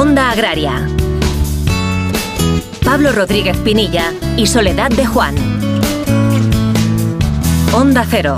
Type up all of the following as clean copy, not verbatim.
Onda Agraria. Pablo Rodríguez Pinilla y Soledad de Juan. Onda Cero.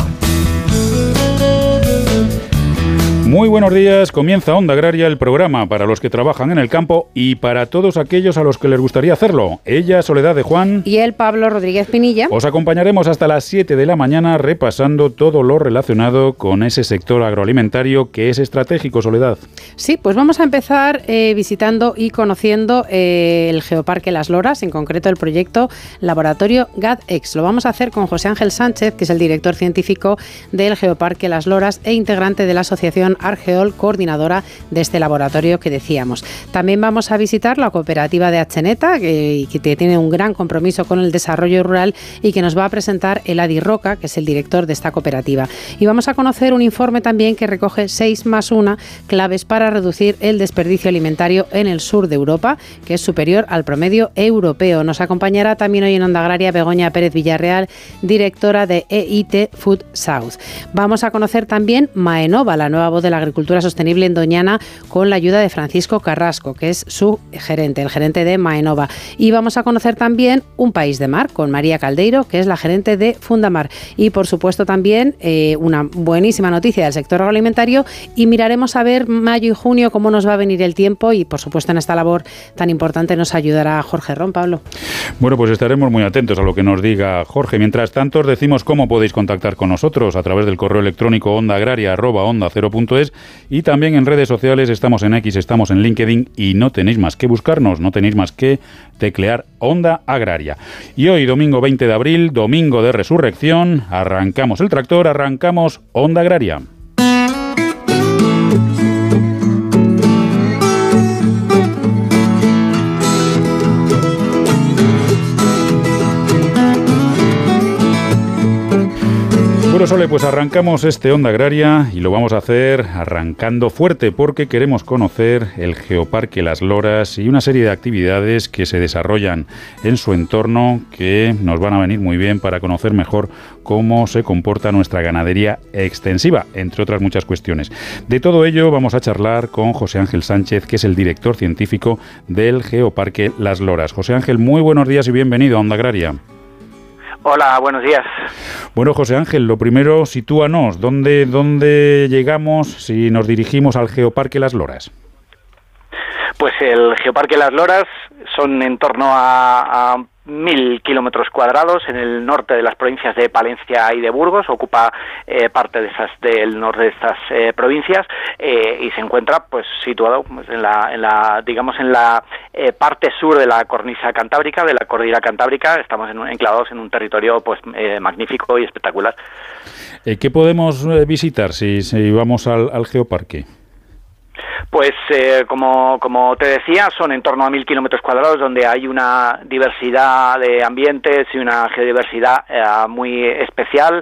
Muy buenos días, comienza Onda Agraria, el programa para los que trabajan en el campo y para todos aquellos a los que les gustaría hacerlo. Ella, Soledad de Juan. Y él, Pablo Rodríguez Pinilla. Os acompañaremos hasta las 7 de la mañana repasando todo lo relacionado con ese sector agroalimentario que es estratégico, Soledad. Sí, pues vamos a empezar visitando y conociendo el Geoparque Las Loras, en concreto el proyecto Laboratorio GADEX. Lo vamos a hacer con José Ángel Sánchez, que es el director científico del Geoparque Las Loras e integrante de la asociación Argeol, coordinadora de este laboratorio que decíamos. También vamos a visitar la cooperativa de Atzeneta, que tiene un gran compromiso con el desarrollo rural y que nos va a presentar Eladi Roca, que es el director de esta cooperativa. Y vamos a conocer un informe también que recoge 6+1 claves para reducir el desperdicio alimentario en el sur de Europa, que es superior al promedio europeo. Nos acompañará también hoy en Onda Agraria Begoña Pérez Villarreal, directora de EIT Food South. Vamos a conocer también Maenova, la nueva voz de la agricultura sostenible en Doñana, con la ayuda de Francisco Carrasco, que es su gerente, el gerente de Maenova. Y vamos a conocer también Un País de Mar, con María Caldeiro, que es la gerente de Fundamar. Y por supuesto también una buenísima noticia del sector agroalimentario, y miraremos a ver mayo y junio cómo nos va a venir el tiempo, y por supuesto en esta labor tan importante nos ayudará Jorge Ron. Pablo. Bueno, pues estaremos muy atentos a lo que nos diga Jorge. Mientras tanto, os decimos cómo podéis contactar con nosotros a través del correo electrónico ondaagraria@onda0.es. Y también en redes sociales, estamos en X, estamos en LinkedIn y no tenéis más que buscarnos, no tenéis más que teclear Onda Agraria. Y hoy, domingo 20 de abril, domingo de resurrección, arrancamos el tractor, arrancamos Onda Agraria. Bueno, Sole, pues arrancamos este Onda Agraria y lo vamos a hacer arrancando fuerte porque queremos conocer el Geoparque Las Loras y una serie de actividades que se desarrollan en su entorno que nos van a venir muy bien para conocer mejor cómo se comporta nuestra ganadería extensiva, entre otras muchas cuestiones. De todo ello vamos a charlar con José Ángel Sánchez, que es el director científico del Geoparque Las Loras. José Ángel, muy buenos días y bienvenido a Onda Agraria. Hola, buenos días. Bueno, José Ángel, lo primero, sitúanos, ¿dónde llegamos si nos dirigimos al Geoparque Las Loras? Pues el Geoparque Las Loras son en torno a 1.000 kilómetros cuadrados en el norte de las provincias de Palencia y de Burgos, ocupa parte del norte de estas provincias y se encuentra pues situado pues, en la parte sur de la cornisa cantábrica, de la cordillera cantábrica. Estamos enclavados en un territorio pues magnífico y espectacular. ¿Qué podemos visitar si vamos al Geoparque? Pues como te decía, son en torno a 1.000 kilómetros cuadrados donde hay una diversidad de ambientes y una geodiversidad muy especial.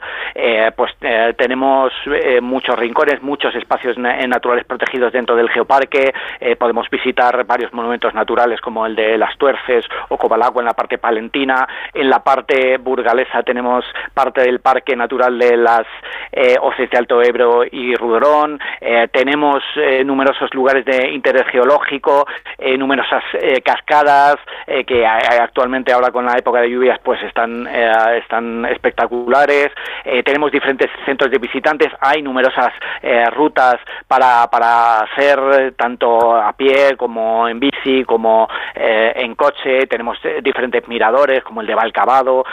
Tenemos muchos rincones, muchos espacios naturales protegidos dentro del geoparque. Podemos visitar varios monumentos naturales como el de Las Tuerces o Cobalagua en la parte palentina. En la parte burgalesa tenemos parte del Parque Natural de las Hoces de Alto Ebro y Rudrón. Tenemos numerosos lugares de interés geológico, numerosas cascadas que actualmente ahora con la época de lluvias pues están espectaculares. Tenemos diferentes centros de visitantes, hay numerosas rutas para hacer tanto a pie como en bici como en coche. Tenemos diferentes miradores como el de Valcavado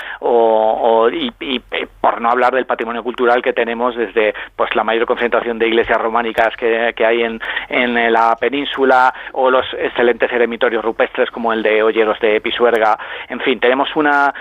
y por no hablar del patrimonio cultural que tenemos desde pues la mayor concentración de iglesias románicas que hay en la península, o los excelentes eremitorios rupestres como el de Olleros de Pisuerga. En fin, tenemos una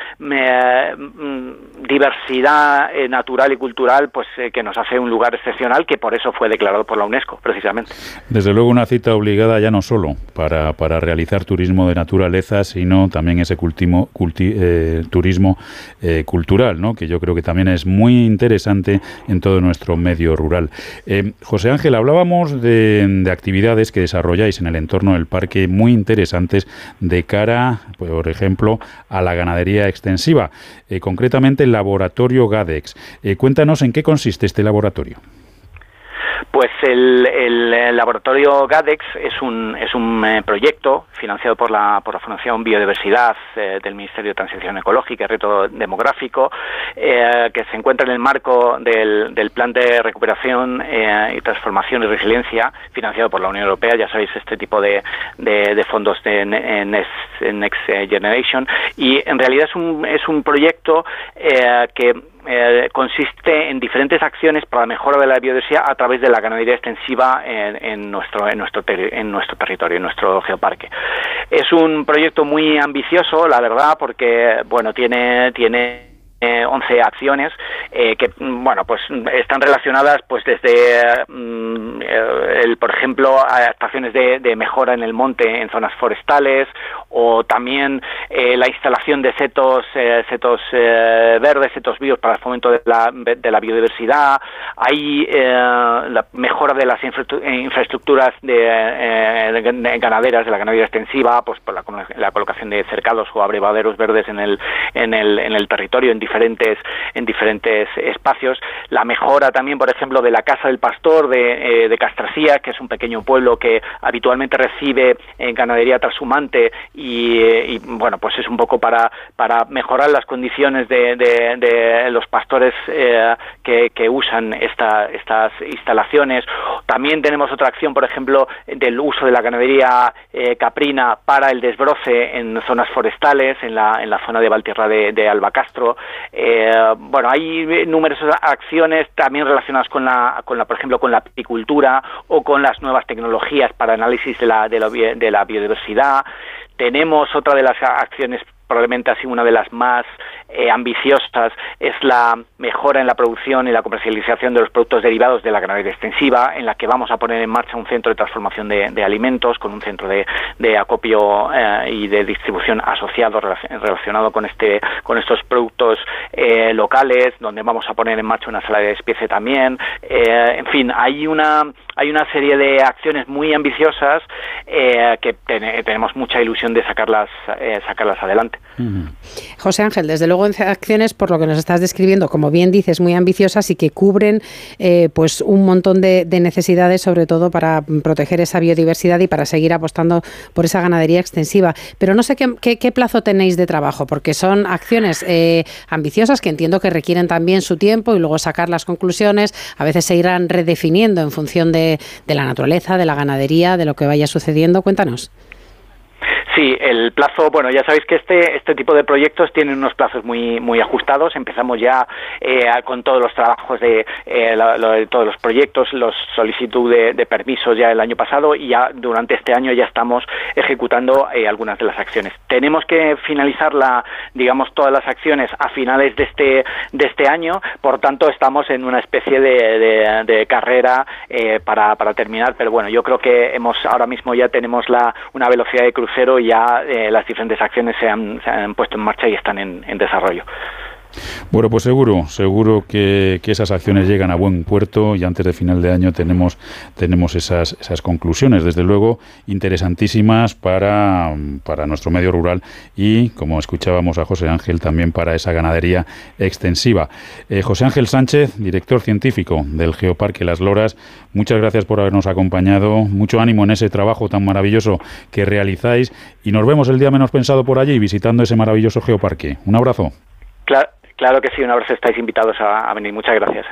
diversidad natural y cultural pues que nos hace un lugar excepcional, que por eso fue declarado por la UNESCO, precisamente. Desde luego una cita obligada ya no solo para realizar turismo de naturaleza, sino también ese turismo cultural, ¿no? Que yo creo que también es muy interesante en todo nuestro medio rural. José Ángel, hablábamos de actividades que desarrolláis en el entorno del parque muy interesantes de cara, por ejemplo, a la ganadería extensiva, concretamente el laboratorio GADEX. Cuéntanos en qué consiste este laboratorio. Pues el laboratorio GADEX es un proyecto financiado por la Fundación Biodiversidad del Ministerio de Transición Ecológica y Reto Demográfico, que se encuentra en el marco del Plan de Recuperación y Transformación y Resiliencia financiado por la Unión Europea. Ya sabéis, este tipo de fondos de Next Generation, y en realidad es un proyecto que consiste en diferentes acciones para la mejora de la biodiversidad a través de la ganadería extensiva en nuestro territorio, en nuestro geoparque. Es un proyecto muy ambicioso, la verdad, porque tiene 11 acciones que pues están relacionadas pues desde por ejemplo, actuaciones de mejora en el monte en zonas forestales, o también la instalación de setos verdes, setos vivos para el fomento de la biodiversidad. Hay la mejora de las infraestructuras ganaderas, de la ganadería extensiva, pues por la colocación de cercados o abrevaderos verdes en el territorio, en diferentes espacios. La mejora también, por ejemplo, de la Casa del Pastor de Castrasía, que es un pequeño pueblo que habitualmente recibe ganadería trashumante, y pues es un poco para mejorar las condiciones de los pastores que usan estas instalaciones. También tenemos otra acción, por ejemplo, del uso de la ganadería caprina para el desbroce en zonas forestales, en la zona de Valtierra de Albacastro. Hay numerosas acciones también relacionadas con la por ejemplo, con la apicultura o con las nuevas tecnologías para análisis de la biodiversidad. Tenemos otra de las acciones, probablemente así una de las más ambiciosas, es la mejora en la producción y la comercialización de los productos derivados de la ganadería extensiva, en la que vamos a poner en marcha un centro de transformación de alimentos con un centro de acopio y de distribución asociado relacionado con estos productos locales, donde vamos a poner en marcha una sala de despiece también. En fin, hay una serie de acciones muy ambiciosas que tenemos mucha ilusión de sacarlas adelante. José Ángel, desde luego acciones, por lo que nos estás describiendo, como bien dices, muy ambiciosas y que cubren pues un montón de necesidades, sobre todo para proteger esa biodiversidad y para seguir apostando por esa ganadería extensiva. Pero no sé qué plazo tenéis de trabajo, porque son acciones ambiciosas que entiendo que requieren también su tiempo y luego sacar las conclusiones. A veces se irán redefiniendo en función de la naturaleza, de la ganadería, de lo que vaya sucediendo. Cuéntanos. Sí, el plazo, ya sabéis que este tipo de proyectos tienen unos plazos muy ajustados. Empezamos ya con todos los trabajos de todos los proyectos, los solicitud de permisos ya el año pasado, y ya durante este año ya estamos ejecutando algunas de las acciones. Tenemos que finalizar todas las acciones a finales de este año, por tanto estamos en una especie de carrera para terminar, pero yo creo que ahora mismo ya tenemos una velocidad de crucero, y ya las diferentes acciones se han puesto en marcha y están en desarrollo. Bueno, pues seguro que esas acciones llegan a buen puerto, y antes de final de año tenemos esas conclusiones, desde luego interesantísimas para nuestro medio rural y, como escuchábamos a José Ángel, también para esa ganadería extensiva. José Ángel Sánchez, director científico del Geoparque Las Loras, muchas gracias por habernos acompañado, mucho ánimo en ese trabajo tan maravilloso que realizáis, y nos vemos el día menos pensado por allí visitando ese maravilloso geoparque. Un abrazo. Claro que sí, una vez estáis invitados a venir. Muchas gracias.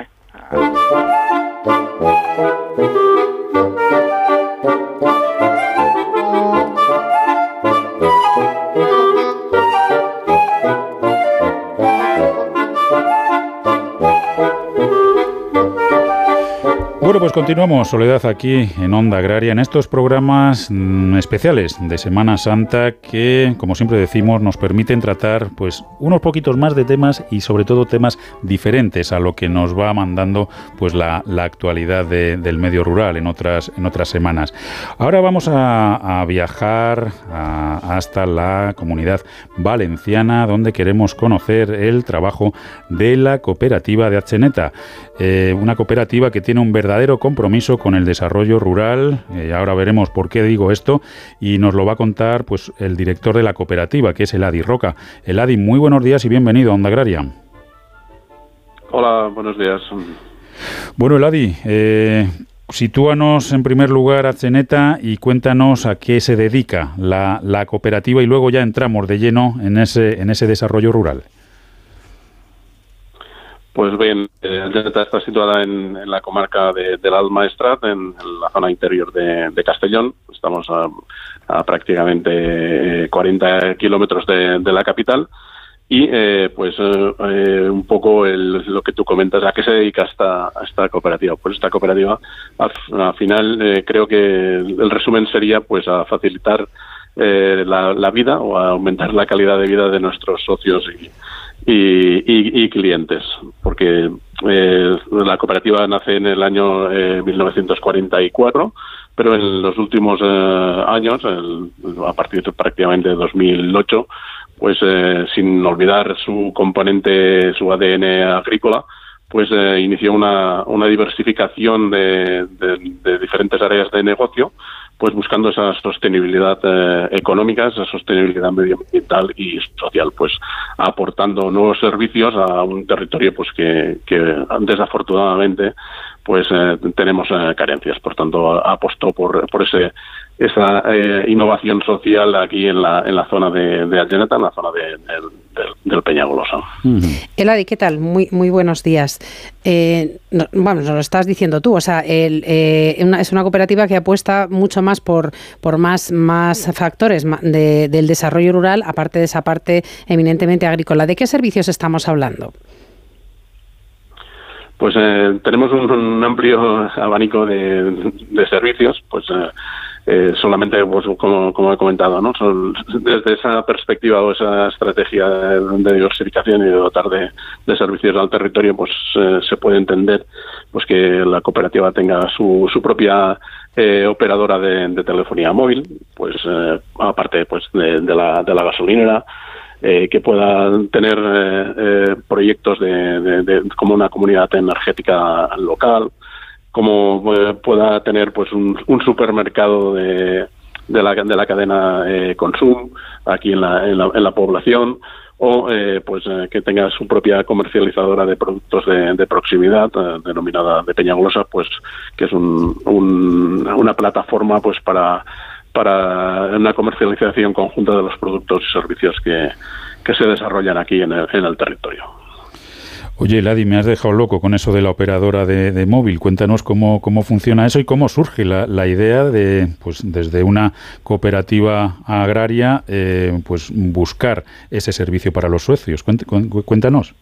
Bueno, pues continuamos, Soledad, aquí en Onda Agraria, en estos programas especiales de Semana Santa que, como siempre decimos, nos permiten tratar pues unos poquitos más de temas, y sobre todo temas diferentes a lo que nos va mandando pues la actualidad del medio rural en otras semanas. Ahora vamos a viajar hasta la Comunidad Valenciana, donde queremos conocer el trabajo de la cooperativa de Atzeneta, una cooperativa que tiene un verdadero compromiso con el desarrollo rural. Ahora veremos por qué digo esto, y nos lo va a contar pues el director de la cooperativa, que es Eladi Roca. Eladi, muy buenos días y bienvenido a Onda Agraria. Hola, buenos días. Bueno, Eladi, Sitúanos en primer lugar Atzeneta y cuéntanos a qué se dedica la cooperativa y luego ya entramos de lleno en ese desarrollo rural. Pues bien, Atzeneta está situada en la comarca del Alt Maestrat, en la zona interior de Castellón. Estamos a prácticamente 40 kilómetros de la capital. Y un poco lo que tú comentas, ¿a qué se dedica esta cooperativa? Pues esta cooperativa al final creo que el resumen sería pues a facilitar la vida o a aumentar la calidad de vida de nuestros socios y clientes, porque la cooperativa nace en el año 1944, pero en los últimos años, a partir de prácticamente de 2008, pues sin olvidar su componente, su ADN agrícola, pues inició una diversificación de diferentes áreas de negocio, pues buscando esa sostenibilidad económica, esa sostenibilidad medioambiental y social, pues aportando nuevos servicios a un territorio pues que desafortunadamente pues tenemos carencias. Por tanto, apostó por esa innovación social aquí en la zona de Atzeneta, en la zona del Peñagolosa. Eladi, ¿qué tal? Muy buenos días. Nos lo estás diciendo tú, o sea, es una cooperativa que apuesta mucho más por más factores del desarrollo rural, aparte de esa parte eminentemente agrícola. ¿De qué servicios estamos hablando? Pues tenemos un amplio abanico de servicios, pues solamente pues, como he comentado, ¿no? Desde esa perspectiva o esa estrategia de diversificación y de dotar de servicios al territorio, pues se puede entender pues que la cooperativa tenga su propia operadora de telefonía móvil, pues aparte pues de la gasolinera, que pueda tener proyectos como una comunidad energética local, como pueda tener pues un supermercado de la cadena Consum aquí en la población, o que tenga su propia comercializadora de productos de proximidad denominada de Peñagolosa, pues que es una plataforma pues para una comercialización conjunta de los productos y servicios que se desarrollan aquí en el territorio. Oye, Eladi, me has dejado loco con eso de la operadora de móvil. Cuéntanos cómo funciona eso y cómo surge la idea de, pues desde una cooperativa agraria, pues buscar ese servicio para los socios. Cuéntanos.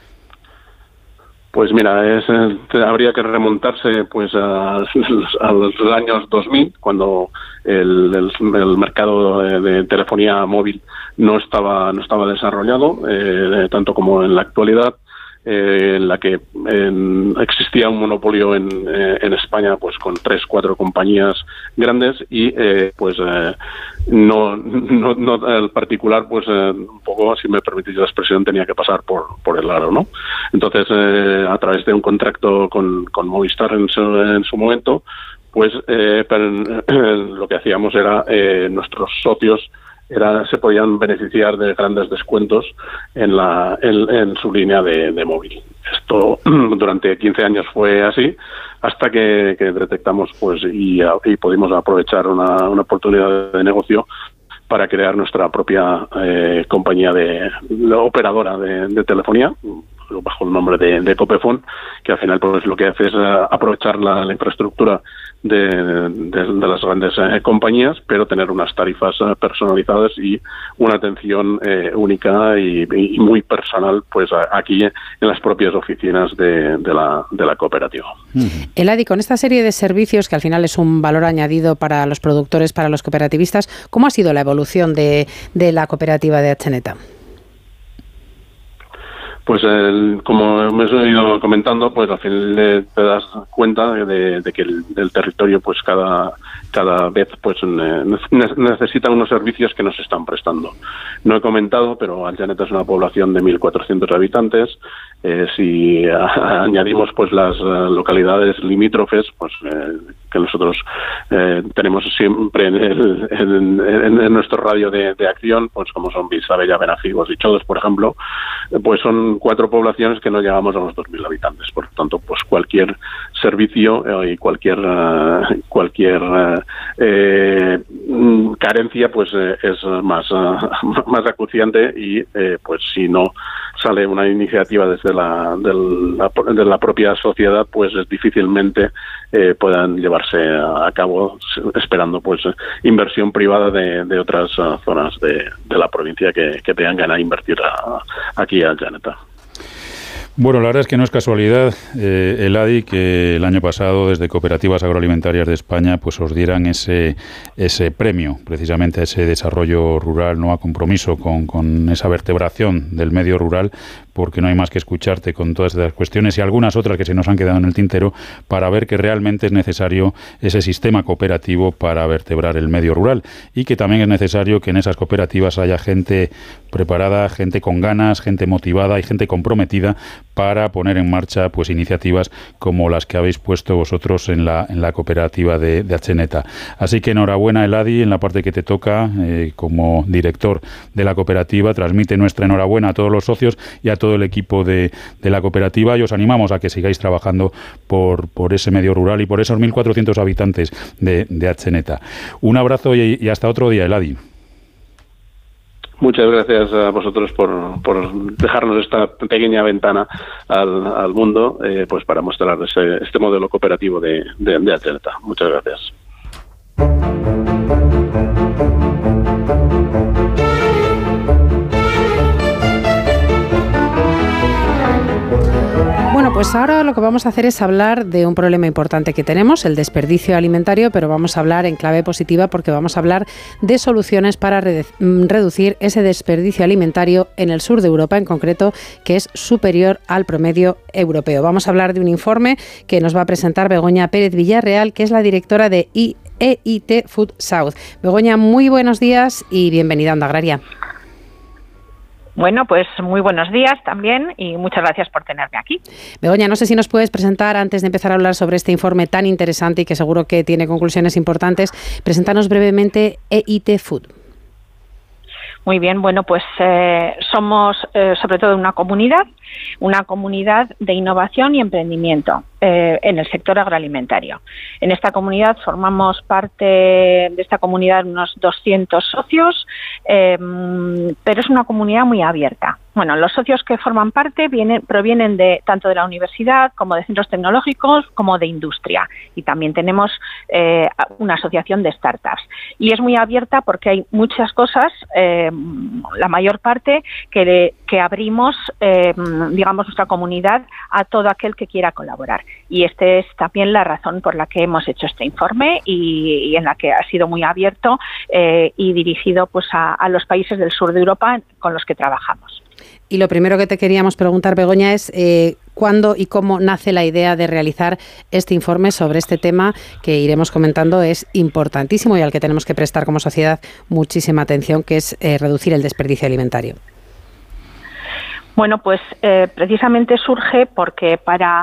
Pues mira, habría que remontarse pues a los años 2000, cuando el mercado de telefonía móvil no estaba desarrollado, tanto como en la actualidad, en la que existía un monopolio en España pues con 3-4 compañías grandes y no el particular pues un poco, si me permitís la expresión, tenía que pasar por el aro, ¿no? Entonces a través de un contrato con Movistar en su momento, pues lo que hacíamos era nuestros socios se podían beneficiar de grandes descuentos en su línea de móvil. Esto durante 15 años fue así, hasta que detectamos pues y pudimos aprovechar una oportunidad de negocio para crear nuestra propia compañía la operadora de telefonía, bajo el nombre de Copefon, que al final pues lo que hace es aprovechar la infraestructura de las grandes compañías, pero tener unas tarifas personalizadas y una atención única y muy personal pues aquí en las propias oficinas de la cooperativa. Eladi, con esta serie de servicios que al final es un valor añadido para los productores, para los cooperativistas, ¿cómo ha sido la evolución de la cooperativa de Atzeneta? Pues como hemos ido comentando, pues al final te das cuenta de que el territorio pues cada vez pues necesita unos servicios que nos están prestando. No he comentado, pero Atzeneta es una población de 1.400 habitantes. Si añadimos pues las localidades limítrofes, pues que nosotros tenemos siempre en nuestro radio de acción, pues como son Visabella, Benafigos y Chodos, por ejemplo, pues son 4 poblaciones que no llegamos a los 2.000 habitantes. Por lo tanto, pues cualquier servicio y cualquier carencia pues es más acuciante y pues si no sale una iniciativa desde la propia sociedad, pues difícilmente puedan llevarse a cabo, esperando pues inversión privada de otras zonas de la provincia que tengan ganas de invertir aquí al Llaneta. Bueno, la verdad es que no es casualidad, Eladi, que el año pasado desde Cooperativas Agroalimentarias de España pues os dieran ese premio, precisamente a ese desarrollo rural, no a compromiso con esa vertebración del medio rural, porque no hay más que escucharte con todas estas cuestiones y algunas otras que se nos han quedado en el tintero para ver que realmente es necesario ese sistema cooperativo para vertebrar el medio rural y que también es necesario que en esas cooperativas haya gente preparada, gente con ganas, gente motivada y gente comprometida para poner en marcha pues iniciativas como las que habéis puesto vosotros en la cooperativa de Atzeneta. Así que enhorabuena, Eladi, en la parte que te toca como director de la cooperativa. Transmite nuestra enhorabuena a todos los socios y a todo el equipo de la cooperativa y os animamos a que sigáis trabajando por ese medio rural y por esos 1.400 habitantes de Atzeneta. Un abrazo y hasta otro día, Eladi. Muchas gracias a vosotros por dejarnos esta pequeña ventana al mundo pues para mostrar este modelo cooperativo de Atzeneta. Muchas gracias. Bueno, pues ahora lo que vamos a hacer es hablar de un problema importante que tenemos, el desperdicio alimentario, pero vamos a hablar en clave positiva porque vamos a hablar de soluciones para reducir ese desperdicio alimentario en el sur de Europa, en concreto, que es superior al promedio europeo. Vamos a hablar de un informe que nos va a presentar Begoña Pérez Villarreal, que es la directora de EIT Food South. Begoña, muy buenos días y bienvenida a Onda Agraria. Bueno, pues muy buenos días también y muchas gracias por tenerme aquí. Begoña, no sé si nos puedes presentar, antes de empezar a hablar sobre este informe tan interesante y que seguro que tiene conclusiones importantes, preséntanos brevemente EIT Food. Muy bien, bueno, pues somos sobre todo una comunidad de innovación y emprendimiento en el sector agroalimentario. En esta comunidad formamos parte de esta comunidad unos 200 socios, pero es una comunidad muy abierta. Bueno, los socios que forman parte provienen tanto de la universidad como de centros tecnológicos como de industria y también tenemos una asociación de startups. Y es muy abierta porque hay muchas cosas, la mayor parte, que abrimos, digamos, nuestra comunidad a todo aquel que quiera colaborar. Y esta es también la razón por la que hemos hecho este informe y en la que ha sido muy abierto y dirigido pues a los países del sur de Europa con los que trabajamos. Y lo primero que te queríamos preguntar, Begoña, es cuándo y cómo nace la idea de realizar este informe sobre este tema que iremos comentando, es importantísimo y al que tenemos que prestar como sociedad muchísima atención, que es reducir el desperdicio alimentario. Bueno, pues precisamente surge porque para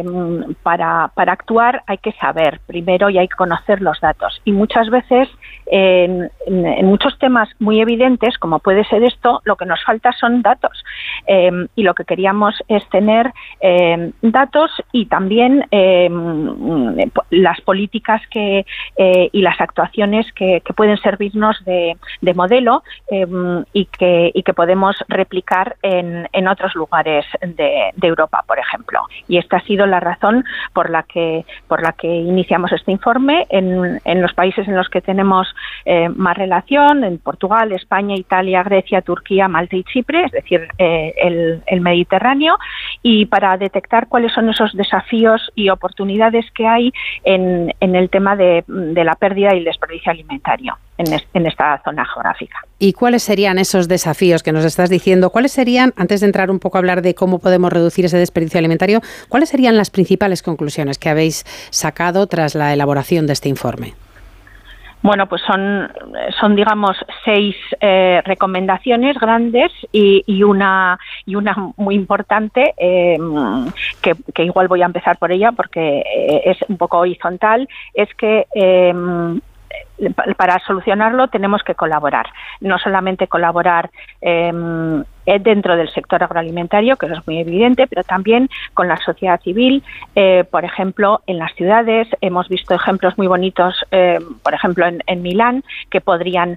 actuar hay que saber primero y hay que conocer los datos. Y muchas veces en muchos temas muy evidentes, como puede ser esto, lo que nos falta son datos. Y lo que queríamos es tener datos y también las políticas y las actuaciones que pueden servirnos de modelo y que podemos replicar en otros lugares de Europa, por ejemplo. Y esta ha sido la razón por la que iniciamos este informe en los países en los que tenemos más relación, en Portugal, España, Italia, Grecia, Turquía, Malta y Chipre, es decir, el Mediterráneo, y para detectar cuáles son esos desafíos y oportunidades que hay en el tema de la pérdida y el desperdicio alimentario en esta zona geográfica. ¿Y cuáles serían esos desafíos que nos estás diciendo? ¿Cuáles serían, antes de entrar un poco a hablar de cómo podemos reducir ese desperdicio alimentario, cuáles serían las principales conclusiones que habéis sacado tras la elaboración de este informe? Bueno, pues son digamos 6 recomendaciones grandes y una muy importante que igual voy a empezar por ella porque es un poco horizontal, es que para solucionarlo tenemos que colaborar. No solamente colaborar dentro del sector agroalimentario, que eso es muy evidente, pero también con la sociedad civil. Por ejemplo, en las ciudades hemos visto ejemplos muy bonitos, por ejemplo, en Milán, que podrían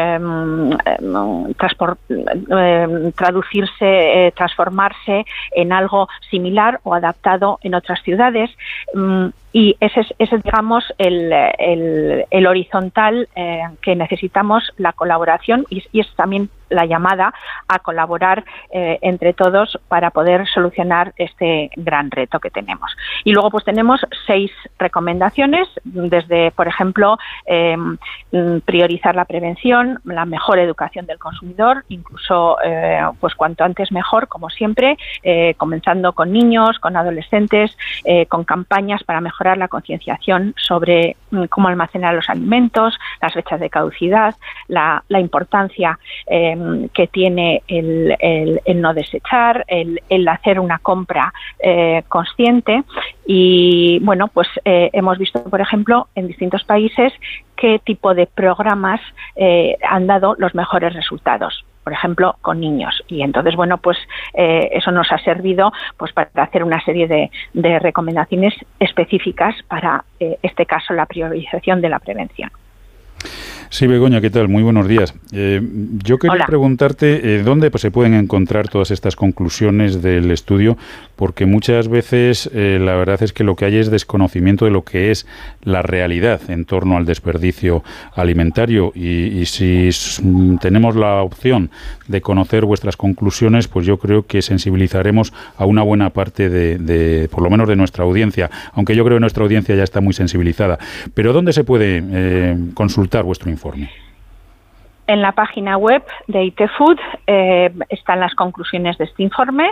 transformarse en algo similar o adaptado en otras ciudades. Y ese es digamos, el horizontal que necesitamos, la colaboración, y es también la llamada a colaborar entre todos para poder solucionar este gran reto que tenemos. Y luego pues tenemos 6 recomendaciones, desde, por ejemplo, priorizar la prevención, la mejor educación del consumidor, incluso pues cuanto antes mejor, como siempre, comenzando con niños, con adolescentes, con campañas para mejorar la concienciación sobre cómo almacenar los alimentos, las fechas de caducidad, la importancia que tiene el no desechar, el hacer una compra consciente. Y bueno, pues hemos visto, por ejemplo, en distintos países qué tipo de programas han dado los mejores resultados, por ejemplo, con niños. Y entonces, bueno, pues eso nos ha servido pues para hacer una serie de recomendaciones específicas para este caso, la priorización de la prevención. Sí, Begoña, ¿qué tal? Muy buenos días. Yo quería preguntarte dónde se pueden encontrar todas estas conclusiones del estudio, porque muchas veces la verdad es que lo que hay es desconocimiento de lo que es la realidad en torno al desperdicio alimentario, y si tenemos la opción de conocer vuestras conclusiones, pues yo creo que sensibilizaremos a una buena parte de por lo menos de nuestra audiencia, aunque yo creo que nuestra audiencia ya está muy sensibilizada. Pero ¿dónde se puede consultar vuestro informe? En la página web de IT Food están las conclusiones de este informe.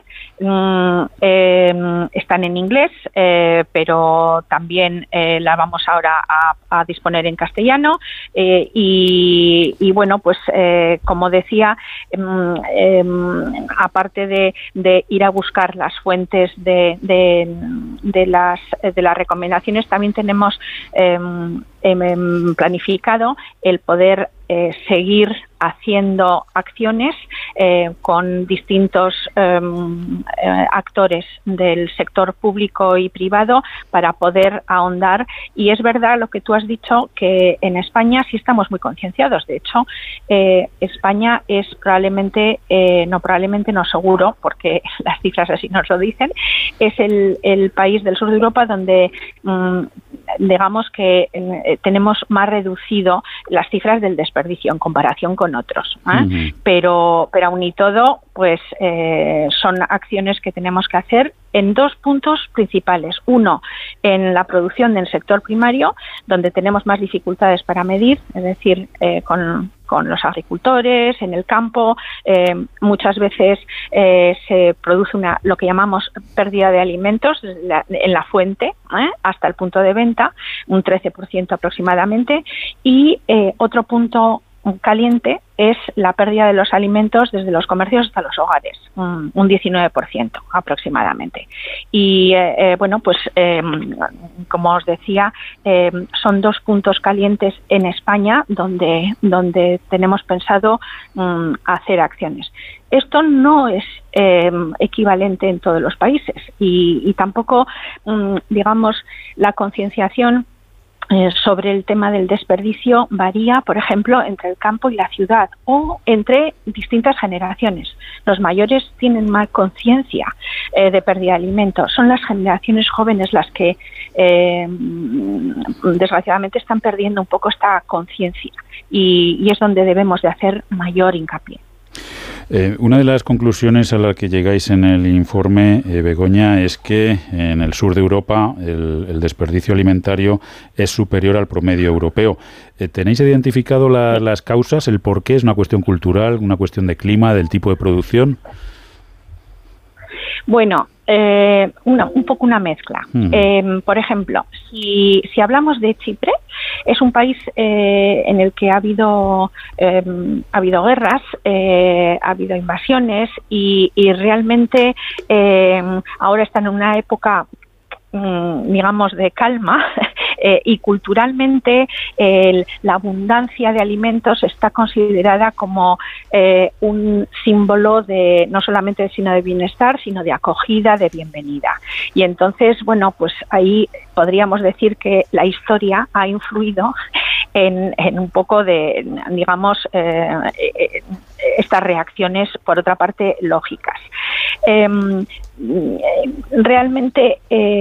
Están en inglés, pero también la vamos ahora a disponer en castellano. Y bueno, pues como decía, aparte de ir a buscar las fuentes de las recomendaciones, también tenemos planificado el poder seguir haciendo acciones con distintos actores del sector público y privado para poder ahondar. Y es verdad lo que tú has dicho, que en España sí estamos muy concienciados. De hecho, España es probablemente no seguro, porque las cifras así nos lo dicen, es el país del sur de Europa donde digamos que tenemos más reducido las cifras del desperdicio en comparación con otros, pero aún y todo, pues son acciones que tenemos que hacer en 2 puntos principales. Uno, en la producción del sector primario, donde tenemos más dificultades para medir, es decir, con los agricultores, en el campo, muchas veces se produce lo que llamamos pérdida de alimentos en la fuente, hasta el punto de venta, un 13% aproximadamente, y otro punto caliente es la pérdida de los alimentos desde los comercios hasta los hogares, un 19% aproximadamente. Y bueno, pues como os decía, son 2 puntos calientes en España donde tenemos pensado hacer acciones. Esto no es equivalente en todos los países y tampoco, digamos, la concienciación sobre el tema del desperdicio varía, por ejemplo, entre el campo y la ciudad o entre distintas generaciones. Los mayores tienen más conciencia de pérdida de alimentos. Son las generaciones jóvenes las que desgraciadamente están perdiendo un poco esta conciencia y es donde debemos de hacer mayor hincapié. Una de las conclusiones a las que llegáis en el informe, Begoña, es que en el sur de Europa el desperdicio alimentario es superior al promedio europeo. ¿Tenéis identificado las causas, el por qué? ¿Es una cuestión cultural, una cuestión de clima, del tipo de producción? Bueno, un poco una mezcla. Por ejemplo, si hablamos de Chipre, es un país en el que ha habido guerras, ha habido invasiones y realmente ahora están en una época digamos de calma y culturalmente la abundancia de alimentos está considerada como un símbolo de no solamente sino de bienestar, sino de acogida, de bienvenida. Y entonces, bueno, pues ahí podríamos decir que la historia ha influido en un poco de, digamos, estas reacciones, por otra parte, lógicas. Realmente,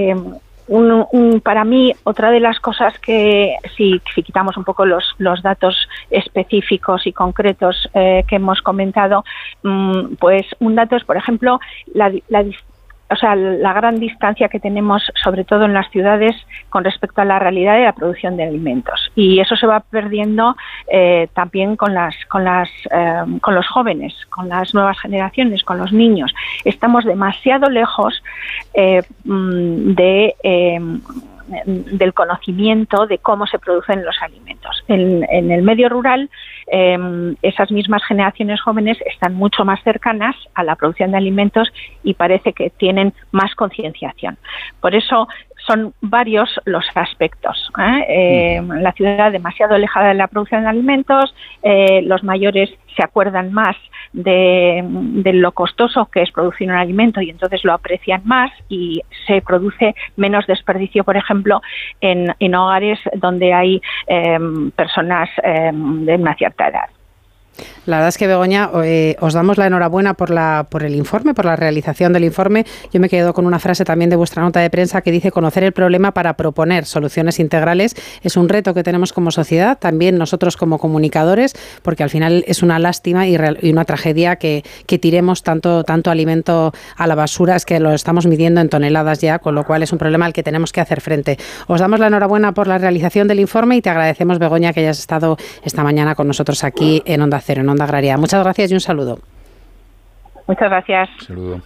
para mí, otra de las cosas que, si quitamos un poco los datos específicos y concretos que hemos comentado, pues un dato es, por ejemplo, la gran distancia que tenemos, sobre todo en las ciudades, con respecto a la realidad de la producción de alimentos. Y eso se va perdiendo también con los jóvenes, con las nuevas generaciones, con los niños. Estamos demasiado lejos del conocimiento de cómo se producen los alimentos. En el medio rural, esas mismas generaciones jóvenes están mucho más cercanas a la producción de alimentos y parece que tienen más concienciación. Por eso son varios los aspectos. La ciudad demasiado alejada de la producción de alimentos, los mayores se acuerdan más de lo costoso que es producir un alimento y entonces lo aprecian más y se produce menos desperdicio, por ejemplo, en hogares donde hay personas de una cierta edad. La verdad es que, Begoña, os damos la enhorabuena por el informe, por la realización del informe. Yo me quedo con una frase también de vuestra nota de prensa que dice: conocer el problema para proponer soluciones integrales es un reto que tenemos como sociedad, también nosotros como comunicadores, porque al final es una lástima y una tragedia que tiremos tanto alimento a la basura. Es que lo estamos midiendo en toneladas ya, con lo cual es un problema al que tenemos que hacer frente. Os damos la enhorabuena por la realización del informe y te agradecemos, Begoña, que hayas estado esta mañana con nosotros aquí en Onda Cero, en Onda Agraria. Muchas gracias y un saludo. Muchas gracias. Saludo.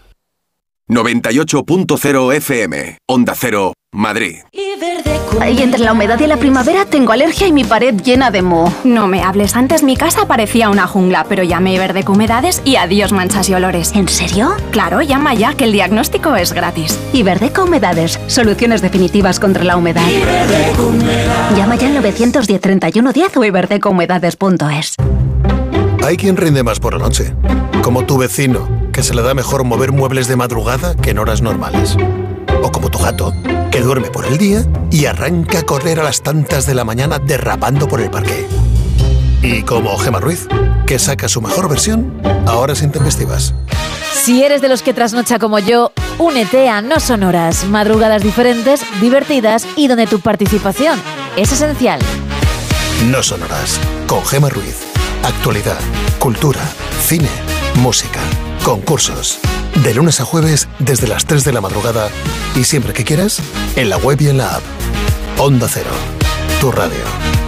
98.0 FM, Onda Cero, Madrid. Y entre la humedad y la primavera tengo alergia y mi pared llena de moho. No me hables, antes mi casa parecía una jungla, pero llamé Iberdeco Humedades y adiós manchas y olores. ¿En serio? Claro, llama ya, que el diagnóstico es gratis. Iberdeco Humedades, soluciones definitivas contra la humedad. Llama ya al 910 31 10 o iberdecohumedades.es. Hay quien rinde más por la noche, como tu vecino, que se le da mejor mover muebles de madrugada que en horas normales. O como tu gato, que duerme por el día y arranca a correr a las tantas de la mañana derrapando por el parque. Y como Gemma Ruiz, que saca su mejor versión a horas intempestivas. Si eres de los que trasnocha como yo, únete a No Son Horas, madrugadas diferentes, divertidas y donde tu participación es esencial. No Son Horas, con Gemma Ruiz. Actualidad, cultura, cine, música, concursos. De lunes a jueves desde las 3 de la madrugada y siempre que quieras, en la web y en la app. Onda Cero, tu radio.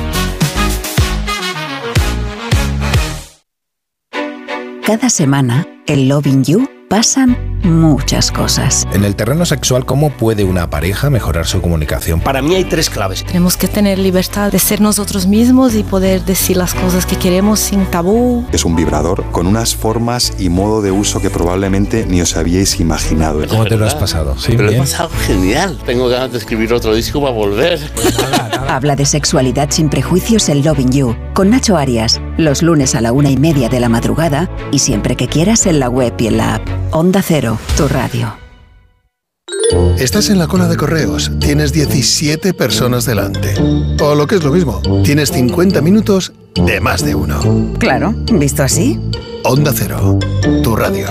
Cada semana, en Loving You, pasan muchas cosas. En el terreno sexual, ¿cómo puede una pareja mejorar su comunicación? Para mí hay 3 claves. Tenemos que tener libertad de ser nosotros mismos y poder decir las cosas que queremos sin tabú. Es un vibrador con unas formas y modo de uso que probablemente ni os habíais imaginado. ¿Cómo te lo has pasado? Sí, pero lo he pasado genial. Tengo ganas de escribir otro disco para volver. Habla de sexualidad sin prejuicios en Loving You, con Nacho Arias, los lunes a la 1:30 de la madrugada y siempre que quieras en la web y en la app. Onda Cero, tu radio. Estás en la cola de correos, tienes 17 personas delante. O lo que es lo mismo, tienes 50 minutos de más de uno. Claro, ¿visto así? Onda Cero, tu radio.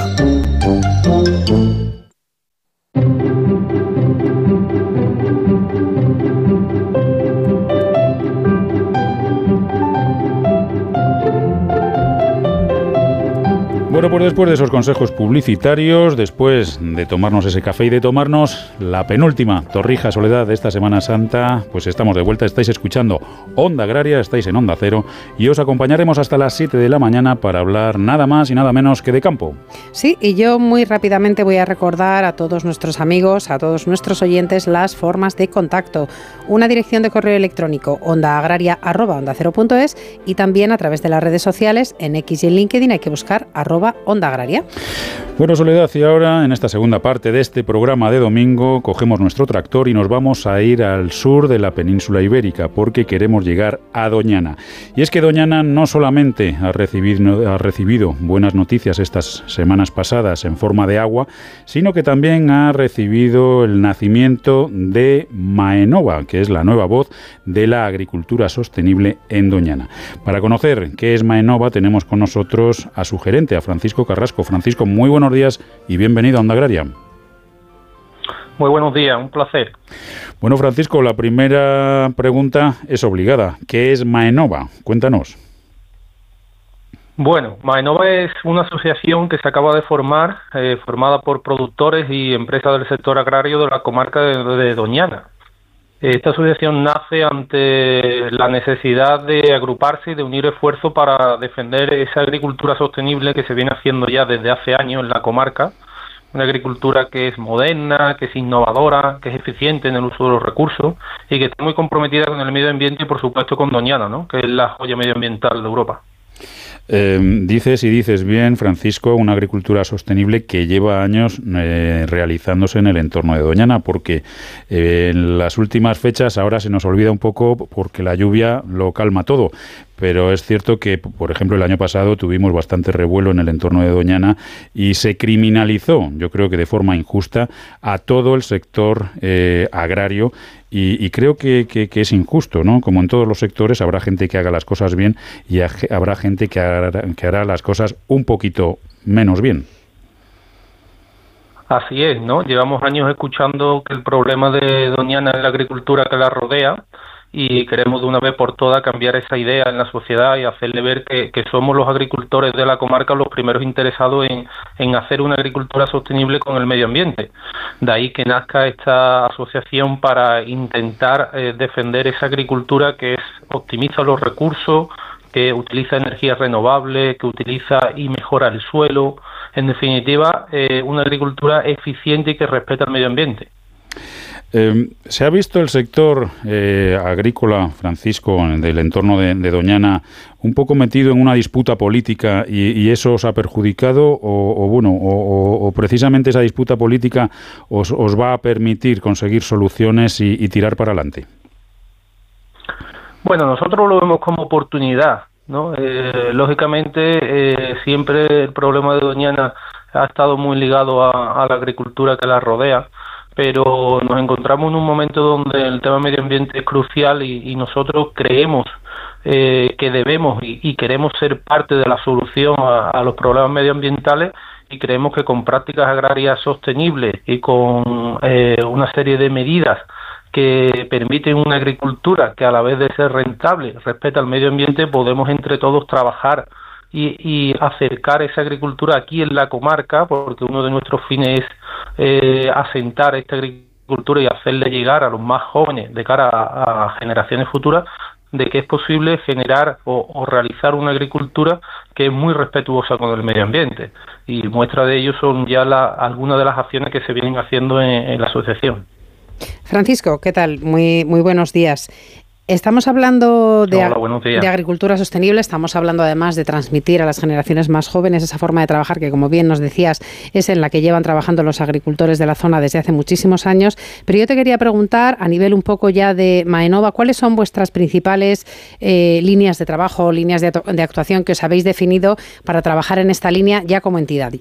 Bueno, pues después de esos consejos publicitarios, después de tomarnos ese café y de tomarnos la penúltima Torrija Soledad de esta Semana Santa, pues estamos de vuelta, estáis escuchando Onda Agraria, estáis en Onda Cero y os acompañaremos hasta las 7 de la mañana para hablar nada más y nada menos que de campo. Sí, y yo muy rápidamente voy a recordar a todos nuestros amigos, a todos nuestros oyentes, las formas de contacto. Una dirección de correo electrónico, ondaagraria@ondacero.es, y también a través de las redes sociales, en X y en LinkedIn hay que buscar @ondaagraria. Bueno, Soledad, y ahora en esta segunda parte de este programa de domingo cogemos nuestro tractor y nos vamos a ir al sur de la península ibérica porque queremos llegar a Doñana. Y es que Doñana no solamente ha recibido buenas noticias estas semanas pasadas en forma de agua, sino que también ha recibido el nacimiento de Maenova, que es la nueva voz de la agricultura sostenible en Doñana. Para conocer qué es Maenova tenemos con nosotros a su gerente, a Francisco Carrasco. Francisco, muy buenos días y bienvenido a Onda Agraria. Muy buenos días, un placer. Bueno, Francisco, la primera pregunta es obligada. ¿Qué es Maenova? Cuéntanos. Bueno, Maenova es una asociación que se acaba de formar, formada por productores y empresas del sector agrario de la comarca de Doñana. Esta asociación nace ante la necesidad de agruparse y de unir esfuerzos para defender esa agricultura sostenible que se viene haciendo ya desde hace años en la comarca, una agricultura que es moderna, que es innovadora, que es eficiente en el uso de los recursos y que está muy comprometida con el medio ambiente y por supuesto con Doñana, ¿no?, que es la joya medioambiental de Europa. Dices bien, Francisco, una agricultura sostenible que lleva años realizándose en el entorno de Doñana, porque en las últimas fechas ahora se nos olvida un poco porque la lluvia lo calma todo. Pero es cierto que, por ejemplo, el año pasado tuvimos bastante revuelo en el entorno de Doñana y se criminalizó, yo creo que de forma injusta, a todo el sector agrario y creo que es injusto, ¿no? Como en todos los sectores habrá gente que haga las cosas bien y habrá gente que hará las cosas un poquito menos bien. Así es, ¿no? Llevamos años escuchando que el problema de Doñana es la agricultura que la rodea y queremos de una vez por todas cambiar esa idea en la sociedad y hacerle ver que somos los agricultores de la comarca los primeros interesados en hacer una agricultura sostenible con el medio ambiente. De ahí que nazca esta asociación para intentar defender esa agricultura que optimiza los recursos, que utiliza energías renovables, que utiliza y mejora el suelo. En definitiva, una agricultura eficiente y que respeta el medio ambiente. ¿Se ha visto el sector agrícola, Francisco, del entorno de Doñana, un poco metido en una disputa política y eso os ha perjudicado o precisamente esa disputa política os va a permitir conseguir soluciones y tirar para adelante? Bueno, nosotros lo vemos como oportunidad, ¿no? Lógicamente, siempre el problema de Doñana ha estado muy ligado a la agricultura que la rodea, pero nos encontramos en un momento donde el tema medio ambiente es crucial y nosotros creemos que debemos y queremos ser parte de la solución a los problemas medioambientales y creemos que con prácticas agrarias sostenibles y con una serie de medidas que permiten una agricultura que a la vez de ser rentable respeta el medio ambiente, podemos entre todos trabajar y acercar esa agricultura aquí en la comarca, porque uno de nuestros fines es asentar esta agricultura y hacerle llegar a los más jóvenes de cara a generaciones futuras de que es posible generar o realizar una agricultura que es muy respetuosa con el medio ambiente. Y muestra de ello son ya algunas de las acciones que se vienen haciendo en la asociación. Francisco, ¿qué tal? Muy buenos días. Estamos hablando de agricultura sostenible, estamos hablando además de transmitir a las generaciones más jóvenes esa forma de trabajar que, como bien nos decías, es en la que llevan trabajando los agricultores de la zona desde hace muchísimos años. Pero yo te quería preguntar, a nivel un poco ya de Maenova, ¿cuáles son vuestras principales líneas de trabajo, líneas de actuación que os habéis definido para trabajar en esta línea ya como entidad?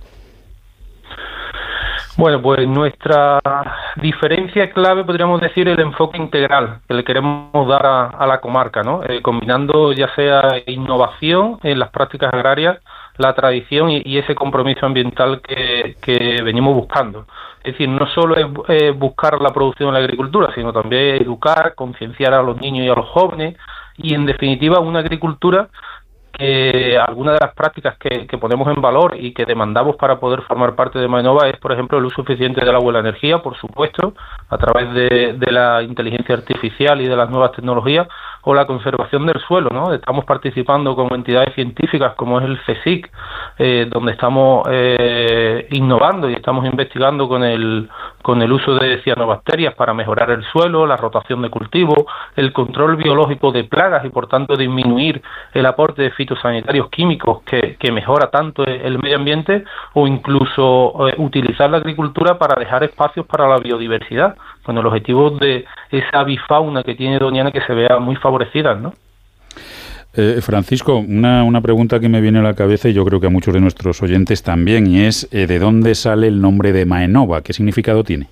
Bueno, pues nuestra diferencia clave, podríamos decir, el enfoque integral que le queremos dar a la comarca, ¿no? Combinando ya sea innovación en las prácticas agrarias, la tradición y ese compromiso ambiental que venimos buscando. Es decir, no solo es buscar la producción en la agricultura, sino también educar, concienciar a los niños y a los jóvenes y, en definitiva, una agricultura que algunas de las prácticas que ponemos en valor y que demandamos para poder formar parte de Maenova es, por ejemplo, el uso eficiente del agua y la energía, por supuesto, a través de la inteligencia artificial y de las nuevas tecnologías, o la conservación del suelo, ¿no? Estamos participando con entidades científicas como es el CSIC, donde estamos innovando y estamos investigando con el con el uso de cianobacterias para mejorar el suelo, la rotación de cultivos, el control biológico de plagas y por tanto disminuir el aporte de fitosanitarios químicos que mejora tanto el medio ambiente, o incluso utilizar la agricultura para dejar espacios para la biodiversidad, con el objetivo de esa avifauna que tiene Doñana que se vea muy favorecida, ¿no? Francisco, una pregunta que me viene a la cabeza y yo creo que a muchos de nuestros oyentes también, y es ¿de dónde sale el nombre de Maenova? ¿Qué significado tiene?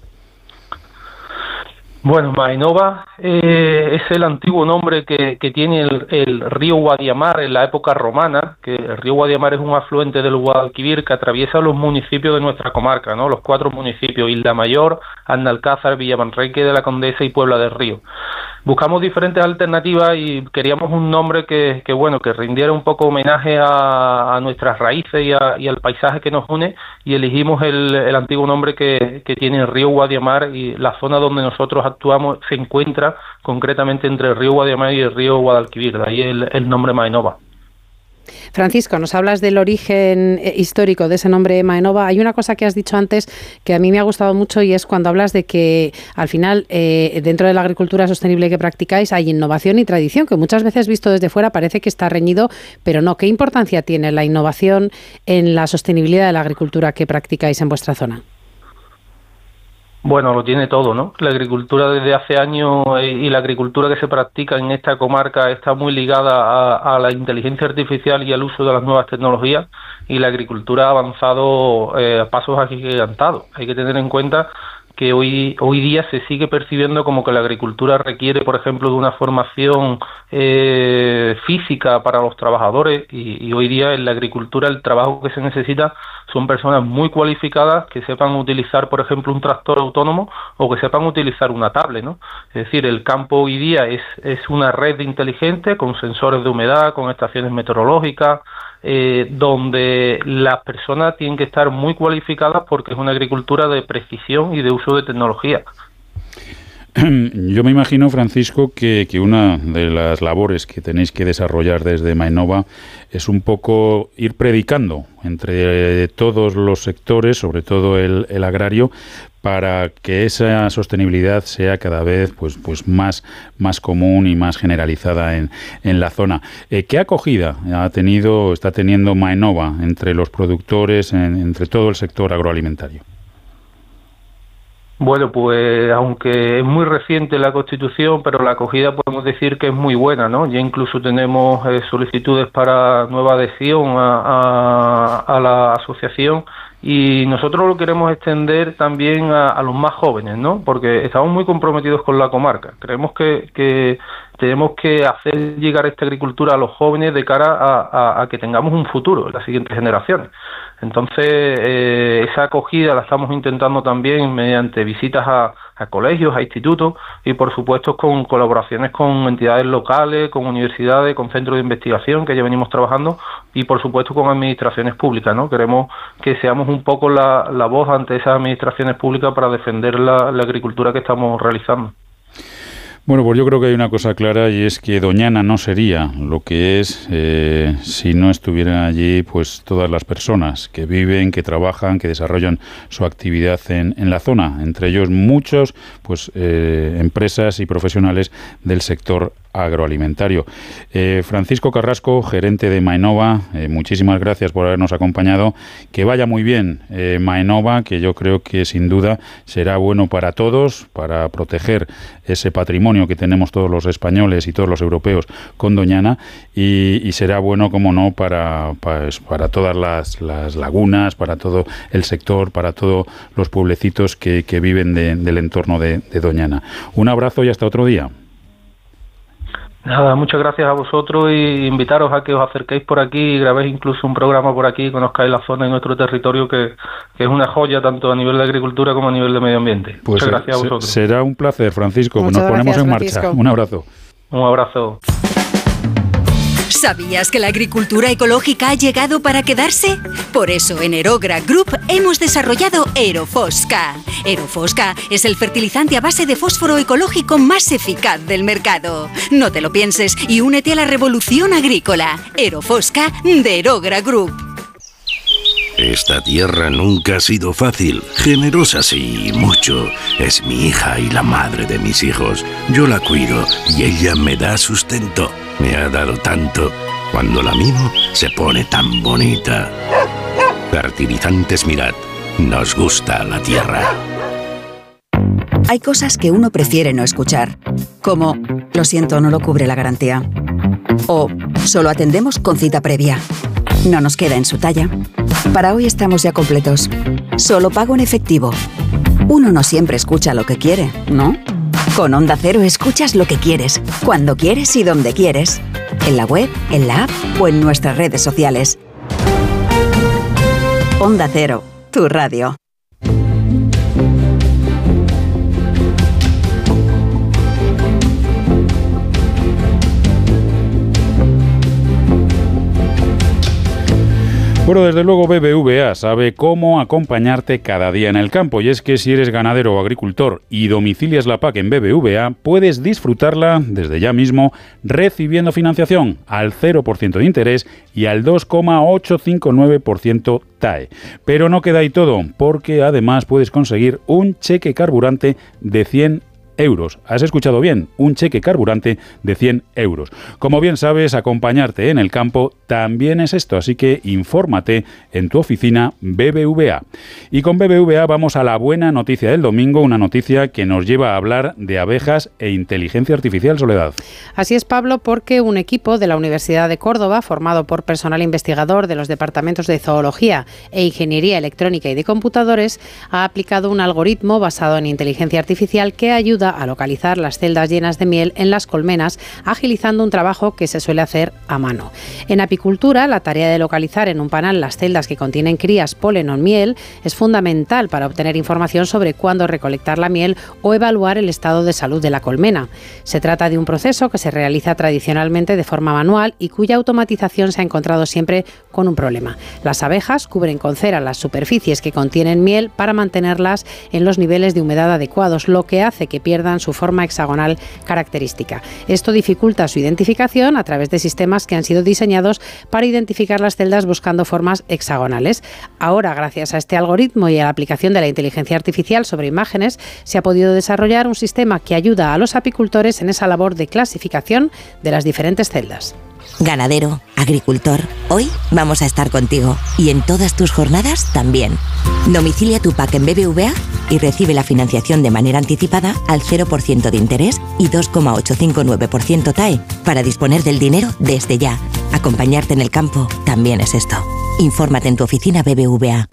Bueno, Maenova es el antiguo nombre que tiene el río Guadiamar en la época romana, que el río Guadiamar es un afluente del Guadalquivir que atraviesa los municipios de nuestra comarca, ¿no? Los 4 municipios: Isla Mayor, Analcázar, Villamanrique de la Condesa y Puebla del Río. Buscamos diferentes alternativas y queríamos un nombre que rindiera un poco homenaje a nuestras raíces y al paisaje que nos une, y elegimos el antiguo nombre que tiene el río Guadiamar, y la zona donde nosotros actuamos se encuentra concretamente entre el río Guadiamar y el río Guadalquivir, de ahí el nombre Maenova. Francisco, nos hablas del origen histórico de ese nombre Maenova. Hay una cosa que has dicho antes que a mí me ha gustado mucho, y es cuando hablas de que al final dentro de la agricultura sostenible que practicáis hay innovación y tradición, que muchas veces visto desde fuera parece que está reñido, pero no. ¿Qué importancia tiene la innovación en la sostenibilidad de la agricultura que practicáis en vuestra zona? Bueno, lo tiene todo, ¿no? La agricultura desde hace años y la agricultura que se practica en esta comarca está muy ligada a la inteligencia artificial y al uso de las nuevas tecnologías, y la agricultura ha avanzado a pasos agigantados. Hay que tener en cuenta que hoy día se sigue percibiendo como que la agricultura requiere, por ejemplo, de una formación física para los trabajadores, y hoy día en la agricultura el trabajo que se necesita son personas muy cualificadas que sepan utilizar, por ejemplo, un tractor autónomo o que sepan utilizar una tablet, ¿no? Es decir, el campo hoy día es una red inteligente con sensores de humedad, con estaciones meteorológicas, donde las personas tienen que estar muy cualificadas porque es una agricultura de precisión y de uso de tecnología. Yo me imagino, Francisco, que una de las labores que tenéis que desarrollar desde Maenova es un poco ir predicando entre todos los sectores, sobre todo el agrario, para que esa sostenibilidad sea cada vez pues más común y más generalizada en la zona. ¿Qué acogida está teniendo Maenova entre los productores, entre todo el sector agroalimentario? Bueno, pues aunque es muy reciente la Constitución, pero la acogida podemos decir que es muy buena, ¿no? Ya incluso tenemos solicitudes para nueva adhesión a la asociación, y nosotros lo queremos extender también a los más jóvenes, ¿no? Porque estamos muy comprometidos con la comarca. Creemos que tenemos que hacer llegar esta agricultura a los jóvenes de cara a que tengamos un futuro en las siguientes generaciones. Entonces, esa acogida la estamos intentando también mediante visitas a colegios, a institutos, y por supuesto con colaboraciones con entidades locales, con universidades, con centros de investigación que ya venimos trabajando, y por supuesto con administraciones públicas, ¿no? Queremos que seamos un poco la voz ante esas administraciones públicas para defender la agricultura que estamos realizando. Bueno, pues yo creo que hay una cosa clara, y es que Doñana no sería lo que es si no estuvieran allí pues todas las personas que viven, que trabajan, que desarrollan su actividad en la zona, entre ellos muchos pues empresas y profesionales del sector agroalimentario. Francisco Carrasco, gerente de Maenova, muchísimas gracias por habernos acompañado. Que vaya muy bien Maenova, que yo creo que sin duda será bueno para todos, para proteger ese patrimonio que tenemos todos los españoles y todos los europeos con Doñana, y será bueno, como no, para todas las lagunas, para todo el sector, para todos los pueblecitos que viven del entorno de Doñana. Un abrazo y hasta otro día. Nada, muchas gracias a vosotros, y invitaros a que os acerquéis por aquí y grabéis incluso un programa por aquí, conozcáis la zona y nuestro territorio, que es una joya tanto a nivel de agricultura como a nivel de medio ambiente. Pues muchas gracias a vosotros. Será un placer, Francisco. Muchas Nos ponemos en Francisco. marcha. Un abrazo. Un abrazo. ¿Sabías que la agricultura ecológica ha llegado para quedarse? Por eso en Aerogra Group hemos desarrollado Aerofosca. Aerofosca es el fertilizante a base de fósforo ecológico más eficaz del mercado. No te lo pienses y únete a la revolución agrícola. Aerofosca de Aerogra Group. Esta tierra nunca ha sido fácil, generosa sí, mucho. Es mi hija y la madre de mis hijos. Yo la cuido y ella me da sustento. Me ha dado tanto. Cuando la mimo, se pone tan bonita. Fertilizantes Mirad. Nos gusta la tierra. Hay cosas que uno prefiere no escuchar, como lo siento, no lo cubre la garantía. O solo atendemos con cita previa. No nos queda en su talla. Para hoy estamos ya completos. Solo pago en efectivo. Uno no siempre escucha lo que quiere, ¿no? Con Onda Cero escuchas lo que quieres, cuando quieres y donde quieres. En la web, en la app o en nuestras redes sociales. Onda Cero, tu radio. Bueno, desde luego BBVA sabe cómo acompañarte cada día en el campo, y es que si eres ganadero o agricultor y domicilias la PAC en BBVA, puedes disfrutarla desde ya mismo recibiendo financiación al 0% de interés y al 2,859% TAE. Pero no queda ahí todo, porque además puedes conseguir un cheque carburante de 100 euros. ¿Has escuchado bien? Un cheque carburante de 100 euros. Como bien sabes, acompañarte en el campo también es esto, así que infórmate en tu oficina BBVA. Y con BBVA vamos a la buena noticia del domingo, una noticia que nos lleva a hablar de abejas e inteligencia artificial, Soledad. Así es, Pablo, porque un equipo de la Universidad de Córdoba, formado por personal investigador de los departamentos de Zoología e Ingeniería Electrónica y de Computadores, ha aplicado un algoritmo basado en inteligencia artificial que ayuda a localizar las celdas llenas de miel en las colmenas, agilizando un trabajo que se suele hacer a mano. En apicultura, la tarea de localizar en un panal las celdas que contienen crías, polen o miel es fundamental para obtener información sobre cuándo recolectar la miel o evaluar el estado de salud de la colmena. Se trata de un proceso que se realiza tradicionalmente de forma manual y cuya automatización se ha encontrado siempre con un problema. Las abejas cubren con cera las superficies que contienen miel para mantenerlas en los niveles de humedad adecuados, lo que hace que pierdan su forma hexagonal característica. Esto dificulta su identificación a través de sistemas que han sido diseñados para identificar las celdas buscando formas hexagonales. Ahora, gracias a este algoritmo y a la aplicación de la inteligencia artificial sobre imágenes, se ha podido desarrollar un sistema que ayuda a los apicultores en esa labor de clasificación de las diferentes celdas. Ganadero, agricultor, hoy vamos a estar contigo y en todas tus jornadas también. Domicilia tu PAC en BBVA y recibe la financiación de manera anticipada al 0% de interés y 2,859% TAE para disponer del dinero desde ya. Acompañarte en el campo también es esto. Infórmate en tu oficina BBVA.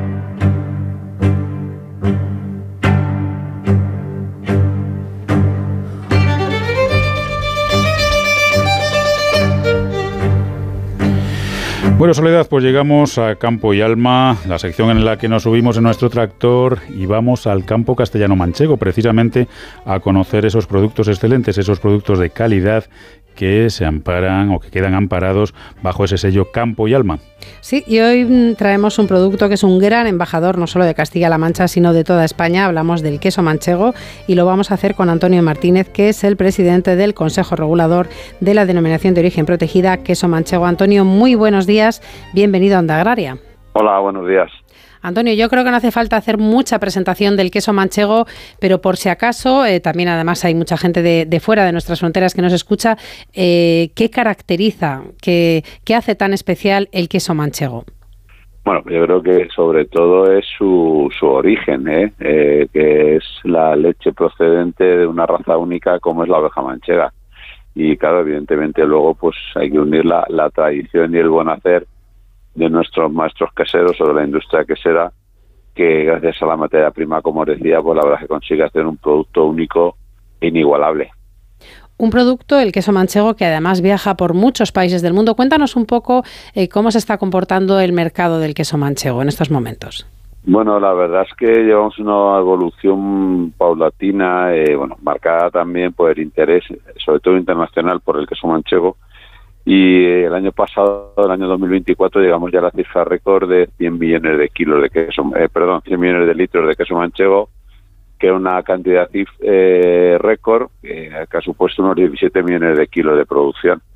Bueno, Soledad, pues llegamos a Campo y Alma, la sección en la que nos subimos en nuestro tractor y vamos al campo castellano-manchego, precisamente a conocer esos productos excelentes, esos productos de calidad que se amparan o que quedan amparados bajo ese sello Campo y Alma. Sí, y hoy traemos un producto que es un gran embajador no solo de Castilla-La Mancha, sino de toda España. Hablamos del queso manchego y lo vamos a hacer con Antonio Martínez, que es el presidente del Consejo Regulador de la Denominación de Origen Protegida Queso Manchego. Antonio, muy buenos días, bienvenido a Onda Agraria. Hola, buenos días. Antonio, yo creo que no hace falta hacer mucha presentación del queso manchego, pero por si acaso, también además hay mucha gente de fuera de nuestras fronteras que nos escucha, ¿qué caracteriza, qué hace tan especial el queso manchego? Bueno, yo creo que sobre todo es su origen, que es la leche procedente de una raza única como es la oveja manchega. Y claro, evidentemente luego pues hay que unir la tradición y el buen hacer de nuestros maestros queseros o de la industria quesera, que gracias a la materia prima, como decía, pues la verdad es que consigue hacer un producto único e inigualable. Un producto, el queso manchego, que además viaja por muchos países del mundo. Cuéntanos un poco cómo se está comportando el mercado del queso manchego en estos momentos. Bueno, la verdad es que llevamos una evolución paulatina, marcada también por el interés, sobre todo internacional, por el queso manchego. Y el año pasado, el año 2024, llegamos ya a la cifra récord de 100 millones de kilos de queso, 100 millones de litros de queso manchego, que es una cantidad récord que ha supuesto unos 17 millones de kilos de producción.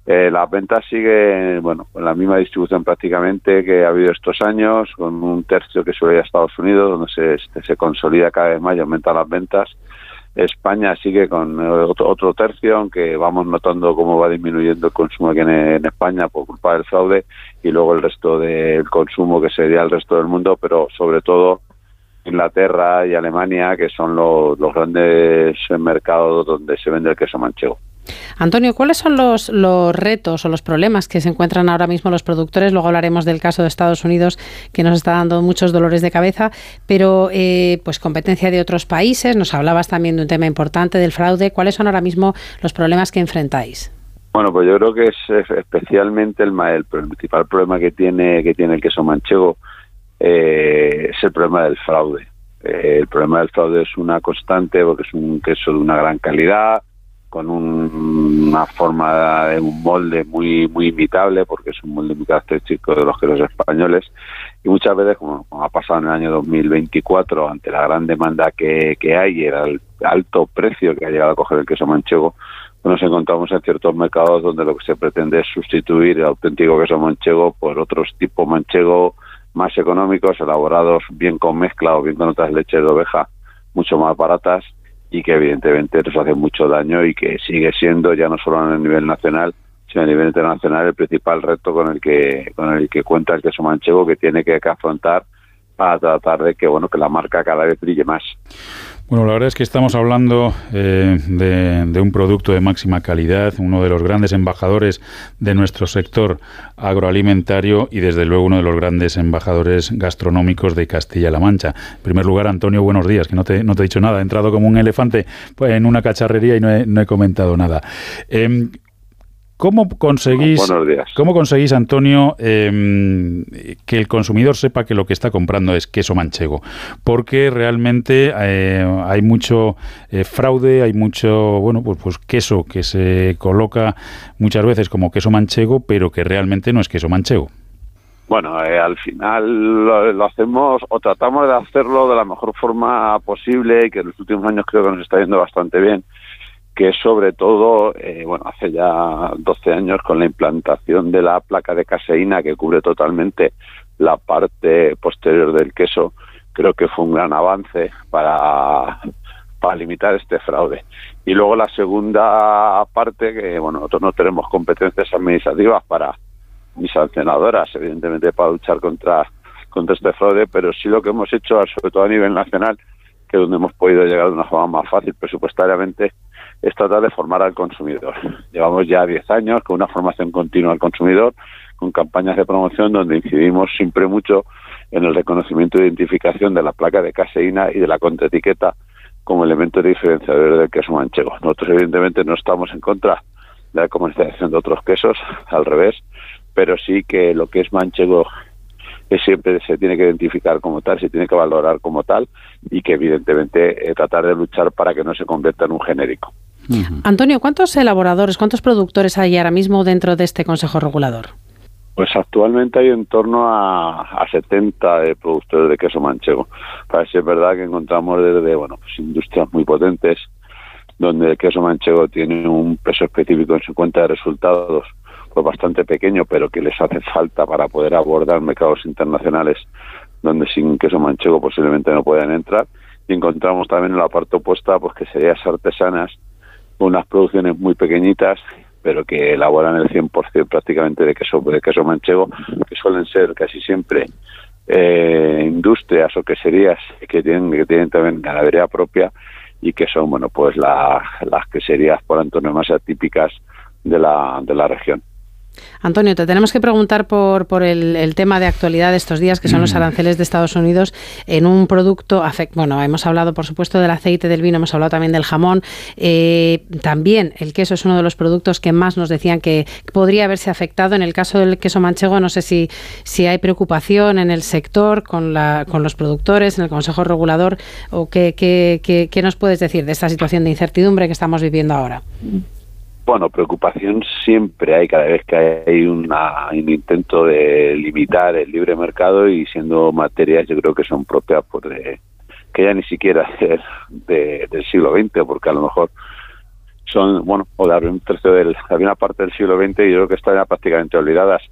Las ventas siguen, bueno, con la misma distribución prácticamente que ha habido estos años, con un tercio que suele ir a Estados Unidos, donde se consolida cada vez más y aumenta las ventas. España sigue con otro tercio, aunque vamos notando cómo va disminuyendo el consumo aquí en España por culpa del fraude, y luego el resto del consumo, que sería el resto del mundo, pero sobre todo Inglaterra y Alemania, que son los grandes mercados donde se vende el queso manchego. Antonio, ¿cuáles son los retos o los problemas que se encuentran ahora mismo los productores? Luego hablaremos del caso de Estados Unidos, que nos está dando muchos dolores de cabeza, pero pues competencia de otros países. Nos hablabas también de un tema importante del fraude. ¿Cuáles son ahora mismo los problemas que enfrentáis? Bueno, pues yo creo que es especialmente el principal problema que tiene el queso manchego es el problema del fraude. El problema del fraude es una constante porque es un queso de una gran calidad, con una forma de un molde muy imitable, porque es un molde muy característico de los quesos españoles, y muchas veces, como ha pasado en el año 2024, ante la gran demanda que hay y el alto precio que ha llegado a coger el queso manchego, pues nos encontramos en ciertos mercados donde lo que se pretende es sustituir el auténtico queso manchego por otros tipos manchego más económicos, elaborados bien con mezcla o bien con otras leches de oveja mucho más baratas, y que evidentemente nos hace mucho daño, y que sigue siendo, ya no solo a nivel nacional, sino a nivel internacional, el principal reto con el que cuenta el queso manchego, que tiene que afrontar para tratar de que la marca cada vez brille más. Bueno, la verdad es que estamos hablando de un producto de máxima calidad, uno de los grandes embajadores de nuestro sector agroalimentario y desde luego uno de los grandes embajadores gastronómicos de Castilla-La Mancha. En primer lugar, Antonio, buenos días, que no te he dicho nada, he entrado como un elefante en una cacharrería y no he comentado nada. ¿Cómo conseguís, Antonio, que el consumidor sepa que lo que está comprando es queso manchego? Porque realmente hay mucho fraude, hay mucho pues queso que se coloca muchas veces como queso manchego, pero que realmente no es queso manchego. Bueno, al final lo hacemos, o tratamos de hacerlo de la mejor forma posible, y que en los últimos años creo que nos está yendo bastante bien, que sobre todo, hace ya 12 años, con la implantación de la placa de caseína que cubre totalmente la parte posterior del queso, creo que fue un gran avance para limitar este fraude. Y luego la segunda parte, que nosotros no tenemos competencias administrativas ni sancionadoras, evidentemente, para luchar contra este fraude, pero sí lo que hemos hecho, sobre todo a nivel nacional, que es donde hemos podido llegar de una forma más fácil presupuestariamente, es tratar de formar al consumidor. Llevamos ya 10 años con una formación continua al consumidor, con campañas de promoción donde incidimos siempre mucho en el reconocimiento e identificación de la placa de caseína y de la contraetiqueta como elementos diferenciadores del queso manchego. Nosotros evidentemente no estamos en contra de la comercialización de otros quesos, al revés, pero sí que lo que es manchego siempre se tiene que identificar como tal, se tiene que valorar como tal, y que evidentemente tratar de luchar para que no se convierta en un genérico. Antonio, ¿cuántos elaboradores, cuántos productores hay ahora mismo dentro de este Consejo Regulador? Pues actualmente hay en torno a 70 productores de queso manchego. Para sí es verdad que encontramos desde industrias muy potentes, donde el queso manchego tiene un peso específico en su cuenta de resultados pues bastante pequeño, pero que les hace falta para poder abordar mercados internacionales donde sin queso manchego posiblemente no puedan entrar. Y encontramos también en la parte opuesta pues queserías artesanas, unas producciones muy pequeñitas, pero que elaboran el 100% prácticamente de queso manchego, que suelen ser casi siempre industrias o queserías que tienen también ganadería propia, y que son las queserías por antonomasia típicas de la región. Antonio, te tenemos que preguntar por el tema de actualidad de estos días, que son los aranceles de Estados Unidos en un producto. Hemos hablado, por supuesto, del aceite, del vino, hemos hablado también del jamón. También el queso es uno de los productos que más nos decían que podría haberse afectado. En el caso del queso manchego, no sé si hay preocupación en el sector con los productores, en el Consejo Regulador, o qué nos puedes decir de esta situación de incertidumbre que estamos viviendo ahora. Bueno, preocupación siempre hay cada vez que hay un intento de limitar el libre mercado, y siendo materias yo creo que son propias que ya ni siquiera del siglo XX, porque a lo mejor son, bueno, o de un tercio de una parte del siglo XX, y yo creo que están ya prácticamente olvidadas.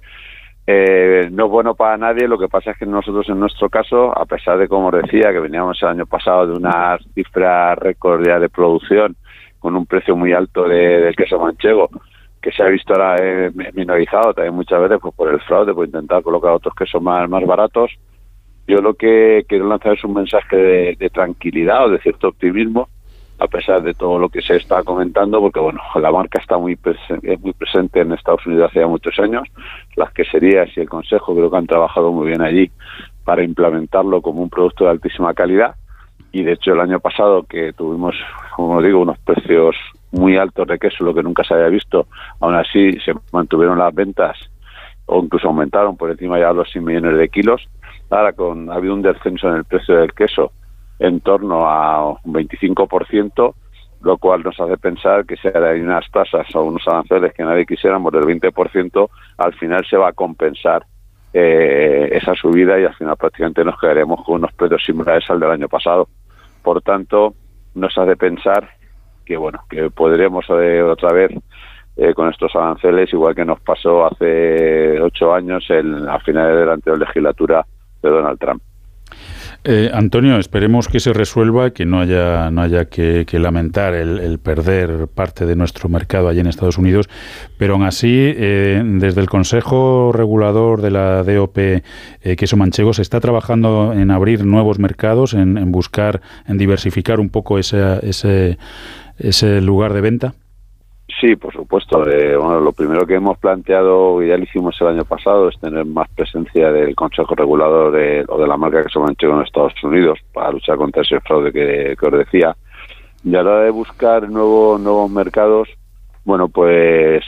No es bueno para nadie. Lo que pasa es que nosotros, en nuestro caso, a pesar de, como os decía, que veníamos el año pasado de una cifra récord ya de producción, con un precio muy alto del queso manchego, que se ha visto ahora minorizado también muchas veces pues por el fraude, por intentar colocar otros quesos más baratos. Yo lo que quiero lanzar es un mensaje de tranquilidad o de cierto optimismo, a pesar de todo lo que se está comentando, porque bueno, la marca está muy presente en Estados Unidos hace ya muchos años. Las queserías y el Consejo creo que han trabajado muy bien allí para implementarlo como un producto de altísima calidad, y de hecho el año pasado, que tuvimos, como digo, unos precios muy altos de queso, lo que nunca se había visto, aún así se mantuvieron las ventas o incluso aumentaron por encima ya de los 100 millones de kilos. Ahora ha habido un descenso en el precio del queso en torno a un 25%, lo cual nos hace pensar que si hay unas tasas o unos aranceles que nadie quisiéramos del 20%, al final se va a compensar esa subida, y al final prácticamente nos quedaremos con unos precios similares al del año pasado. Por tanto, nos hace pensar que bueno, que podremos otra vez con estos aranceles, igual que nos pasó hace 8 años a finales de la anterior legislatura de Donald Trump. Antonio, esperemos que se resuelva, que no haya que lamentar el perder parte de nuestro mercado allí en Estados Unidos, pero aún así, desde el Consejo Regulador de la DOP Queso Manchego, se está trabajando en abrir nuevos mercados, en buscar, en diversificar un poco ese lugar de venta. Sí, por supuesto. Bueno, lo primero que hemos planteado, y ya lo hicimos el año pasado, es tener más presencia del Consejo Regulador o de la marca Queso Manchego en Estados Unidos para luchar contra ese fraude que os decía. Y a la hora de buscar nuevos mercados, bueno, pues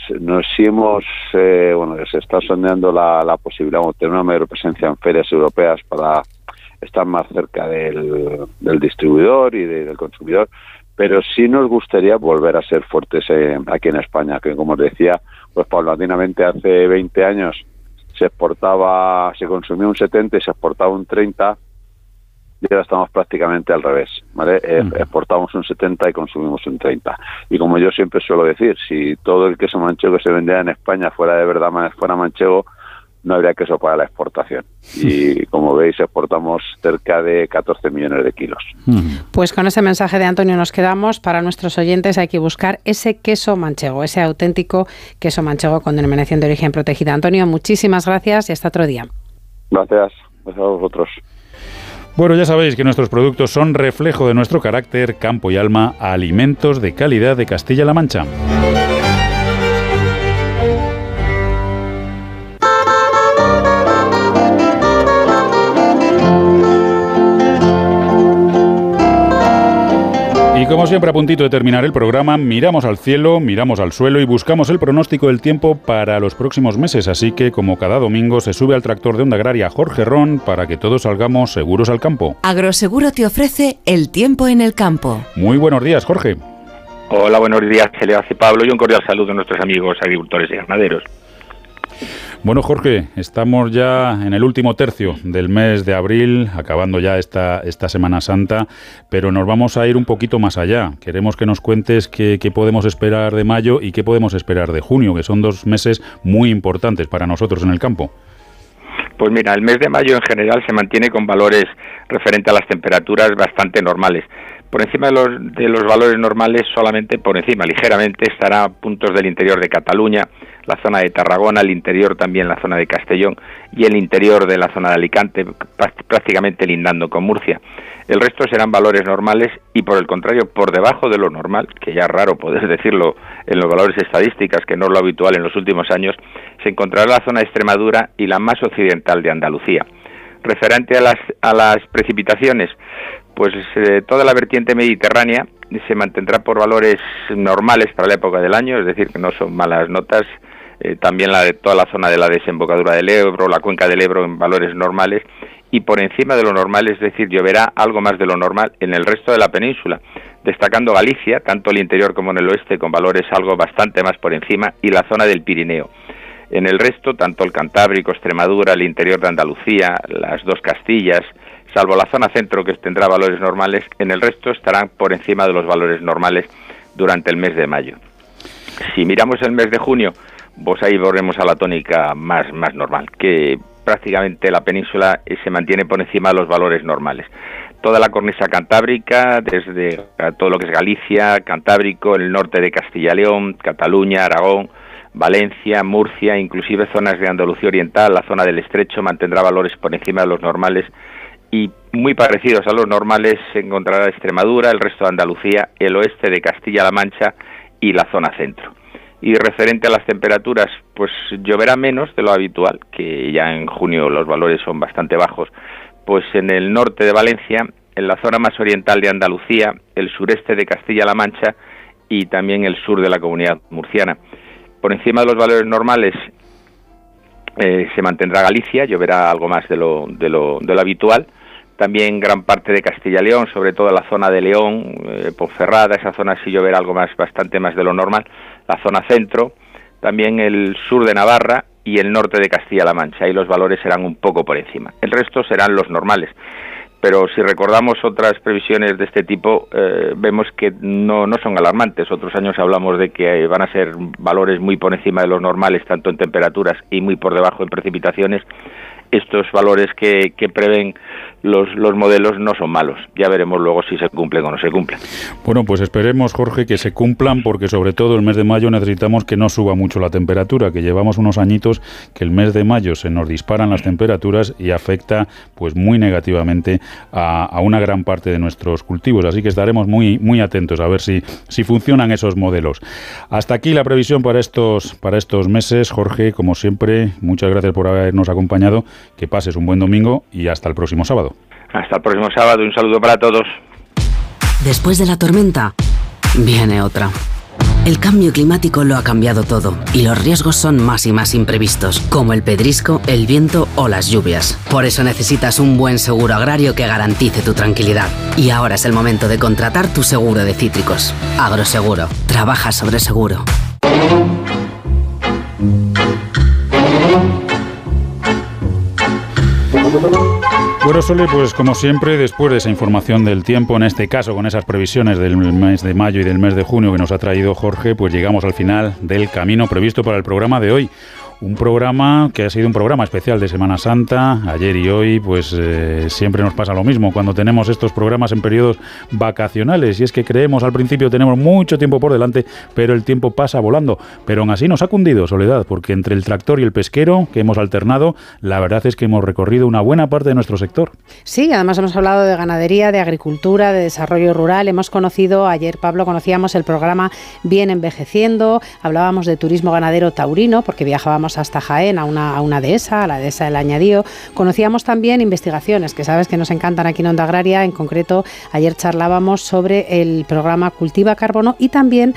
se está sondeando la posibilidad de tener una mayor presencia en ferias europeas para estar más cerca del distribuidor y del consumidor. Pero sí nos gustaría volver a ser fuertes aquí en España, que como os decía, pues paulatinamente hace 20 años se consumía un 70 y se exportaba un 30, y ahora estamos prácticamente al revés, ¿vale? Exportamos un 70 y consumimos un 30. Y como yo siempre suelo decir, si todo el queso manchego que se vendía en España fuera de verdad fuera manchego, no habría queso para la exportación. Y como veis, exportamos cerca de 14 millones de kilos. Pues con ese mensaje de Antonio nos quedamos. Para nuestros oyentes hay que buscar ese queso manchego, ese auténtico queso manchego con denominación de origen protegida. Antonio, muchísimas gracias y hasta otro día. Gracias a vosotros. Bueno, ya sabéis que nuestros productos son reflejo de nuestro carácter, campo y alma, alimentos de calidad de Castilla-La Mancha. Y como siempre, a puntito de terminar el programa, miramos al cielo, miramos al suelo y buscamos el pronóstico del tiempo para los próximos meses. Así que, como cada domingo, se sube al tractor de Onda Agraria Jorge Ron para que todos salgamos seguros al campo. Agroseguro te ofrece el tiempo en el campo. Muy buenos días, Jorge. Hola, buenos días, Celeste y Pablo, y un cordial saludo a nuestros amigos agricultores y ganaderos. Bueno, Jorge, estamos ya en el último tercio del mes de abril, acabando ya esta Semana Santa, pero nos vamos a ir un poquito más allá. Queremos que nos cuentes qué podemos esperar de mayo y qué podemos esperar de junio, que son 2 meses muy importantes para nosotros en el campo. Pues mira, el mes de mayo en general se mantiene con valores referentes a las temperaturas bastante normales. Por encima de los valores normales, solamente por encima, ligeramente, estará puntos del interior de Cataluña, la zona de Tarragona, el interior también la zona de Castellón y el interior de la zona de Alicante, prácticamente lindando con Murcia. El resto serán valores normales y, por el contrario, por debajo de lo normal, que ya es raro poder decirlo en los valores estadísticas, que no es lo habitual en los últimos años, se encontrará la zona de Extremadura y la más occidental de Andalucía. Referente a las precipitaciones, pues toda la vertiente mediterránea se mantendrá por valores normales para la época del año, es decir, que no son malas notas. También toda la zona de la desembocadura del Ebro, la cuenca del Ebro en valores normales, y por encima de lo normal, es decir, lloverá algo más de lo normal en el resto de la península, destacando Galicia, tanto el interior como en el oeste, con valores algo bastante más por encima, y la zona del Pirineo. En el resto, tanto el Cantábrico, Extremadura, el interior de Andalucía, las 2 Castillas, salvo la zona centro que tendrá valores normales, en el resto estarán por encima de los valores normales durante el mes de mayo. Si miramos el mes de junio, pues ahí volvemos a la tónica más normal, que prácticamente la península se mantiene por encima de los valores normales. Toda la cornisa cantábrica, desde todo lo que es Galicia, Cantábrico, el norte de Castilla y León, Cataluña, Aragón, Valencia, Murcia, inclusive zonas de Andalucía Oriental, la zona del Estrecho, mantendrá valores por encima de los normales, y muy parecidos a los normales se encontrará Extremadura, el resto de Andalucía, el oeste de Castilla-La Mancha y la zona centro. Y referente a las temperaturas, pues lloverá menos de lo habitual, que ya en junio los valores son bastante bajos, pues en el norte de Valencia, en la zona más oriental de Andalucía, el sureste de Castilla-La Mancha y también el sur de la Comunidad Murciana. Por encima de los valores normales se mantendrá Galicia, lloverá algo más de lo habitual. También gran parte de Castilla y León, sobre todo la zona de León, Ponferrada, esa zona sí lloverá algo más, bastante más de lo normal. La zona centro, también el sur de Navarra y el norte de Castilla-La Mancha. Ahí los valores serán un poco por encima. El resto serán los normales. Pero si recordamos otras previsiones de este tipo, vemos que no son alarmantes. Otros años hablamos de que van a ser valores muy por encima de los normales, tanto en temperaturas y muy por debajo en precipitaciones. Estos valores que prevén los modelos no son malos. Ya veremos luego si se cumplen o no se cumplen. Bueno, pues esperemos, Jorge, que se cumplan, porque sobre todo el mes de mayo necesitamos que no suba mucho la temperatura, que llevamos unos añitos que el mes de mayo se nos disparan las temperaturas y afecta pues muy negativamente a una gran parte de nuestros cultivos. Así que estaremos muy atentos a ver si funcionan esos modelos. Hasta aquí la previsión para estos meses. Jorge, como siempre, muchas gracias por habernos acompañado. Que pases un buen domingo y hasta el próximo sábado. Hasta el próximo sábado, un saludo para todos. Después de la tormenta, viene otra. El cambio climático lo ha cambiado todo y los riesgos son más y más imprevistos, como el pedrisco, el viento o las lluvias. Por eso necesitas un buen seguro agrario que garantice tu tranquilidad. Y ahora es el momento de contratar tu seguro de cítricos. Agroseguro. Trabaja sobre seguro. Bueno, Sole, pues como siempre, después de esa información del tiempo, en este caso con esas previsiones del mes de mayo y del mes de junio que nos ha traído Jorge, pues llegamos al final del camino previsto para el programa de hoy. Un programa que ha sido un programa especial de Semana Santa. Ayer y hoy, pues siempre nos pasa lo mismo cuando tenemos estos programas en periodos vacacionales. Y es que creemos al principio tenemos mucho tiempo por delante, pero el tiempo pasa volando. Pero aún así nos ha cundido, Soledad, porque entre el tractor y el pesquero que hemos alternado, la verdad es que hemos recorrido una buena parte de nuestro sector. Sí, además hemos hablado de ganadería, de agricultura, de desarrollo rural. Hemos conocido, ayer Pablo, conocíamos el programa Bien Envejeciendo. Hablábamos de turismo ganadero taurino, porque viajábamos hasta Jaén a una dehesa, a la dehesa del Añadío. Conocíamos también investigaciones, que sabes que nos encantan aquí en Onda Agraria. En concreto, ayer charlábamos sobre el programa Cultiva Carbono y también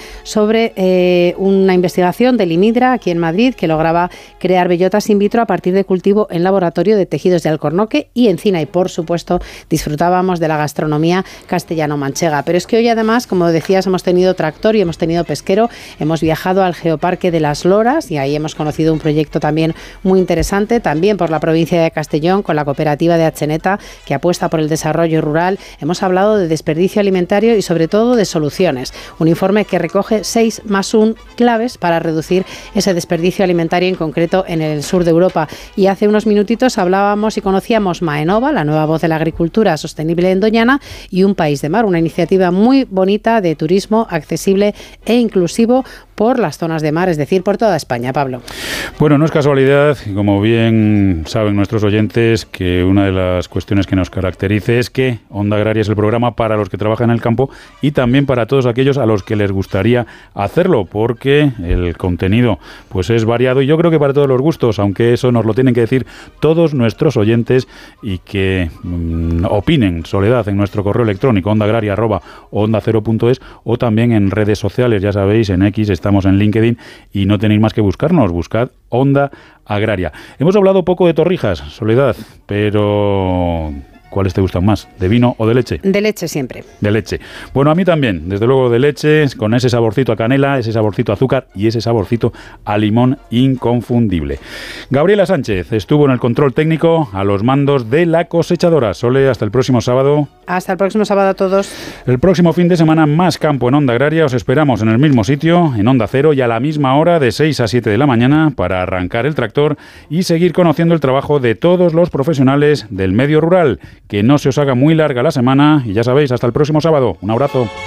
sobre una investigación del IMIDRA aquí en Madrid, que lograba crear bellotas in vitro a partir de cultivo en laboratorio de tejidos de alcornoque y encina. Y por supuesto, disfrutábamos de la gastronomía castellano-manchega. Pero es que hoy además, como decías, hemos tenido tractor y hemos tenido pesquero. Hemos viajado al Geoparque de las Loras y ahí hemos conocido un proyecto también muy interesante, también por la provincia de Castellón, con la cooperativa de Acheneta, que apuesta por el desarrollo rural. Hemos hablado de desperdicio alimentario y sobre todo de soluciones. Un informe que recoge 6+1 claves para reducir ese desperdicio alimentario, en concreto en el sur de Europa. Y hace unos minutitos hablábamos y conocíamos Maenova, la nueva voz de la agricultura sostenible en Doñana, y Un País de Mar, una iniciativa muy bonita de turismo accesible e inclusivo por las zonas de mar, es decir, por toda España. Pablo. Bueno, no es casualidad, y como bien saben nuestros oyentes, que una de las cuestiones que nos caracteriza es que Onda Agraria es el programa para los que trabajan en el campo y también para todos aquellos a los que les gustaría hacerlo, porque el contenido pues es variado y yo creo que para todos los gustos, aunque eso nos lo tienen que decir todos nuestros oyentes y que opinen, Soledad, en nuestro correo electrónico ondaagraria@onda0.es o también en redes sociales, ya sabéis, en X, estamos en LinkedIn y no tenéis más que buscarnos, buscad Onda Agraria. Hemos hablado poco de Torrijas, Soledad, pero ¿Cuáles te gustan más? ¿De vino o de leche? De leche siempre. De leche. Bueno, a mí también, desde luego de leche, con ese saborcito a canela, ese saborcito a azúcar y ese saborcito a limón inconfundible. Gabriela Sánchez estuvo en el control técnico a los mandos de La Cosechadora. Sole, hasta el próximo sábado. Hasta el próximo sábado a todos. El próximo fin de semana más campo en Onda Agraria. Os esperamos en el mismo sitio, en Onda Cero, y a la misma hora de 6 a 7 de la mañana para arrancar el tractor y seguir conociendo el trabajo de todos los profesionales del medio rural. Que no se os haga muy larga la semana y ya sabéis, hasta el próximo sábado. Un abrazo.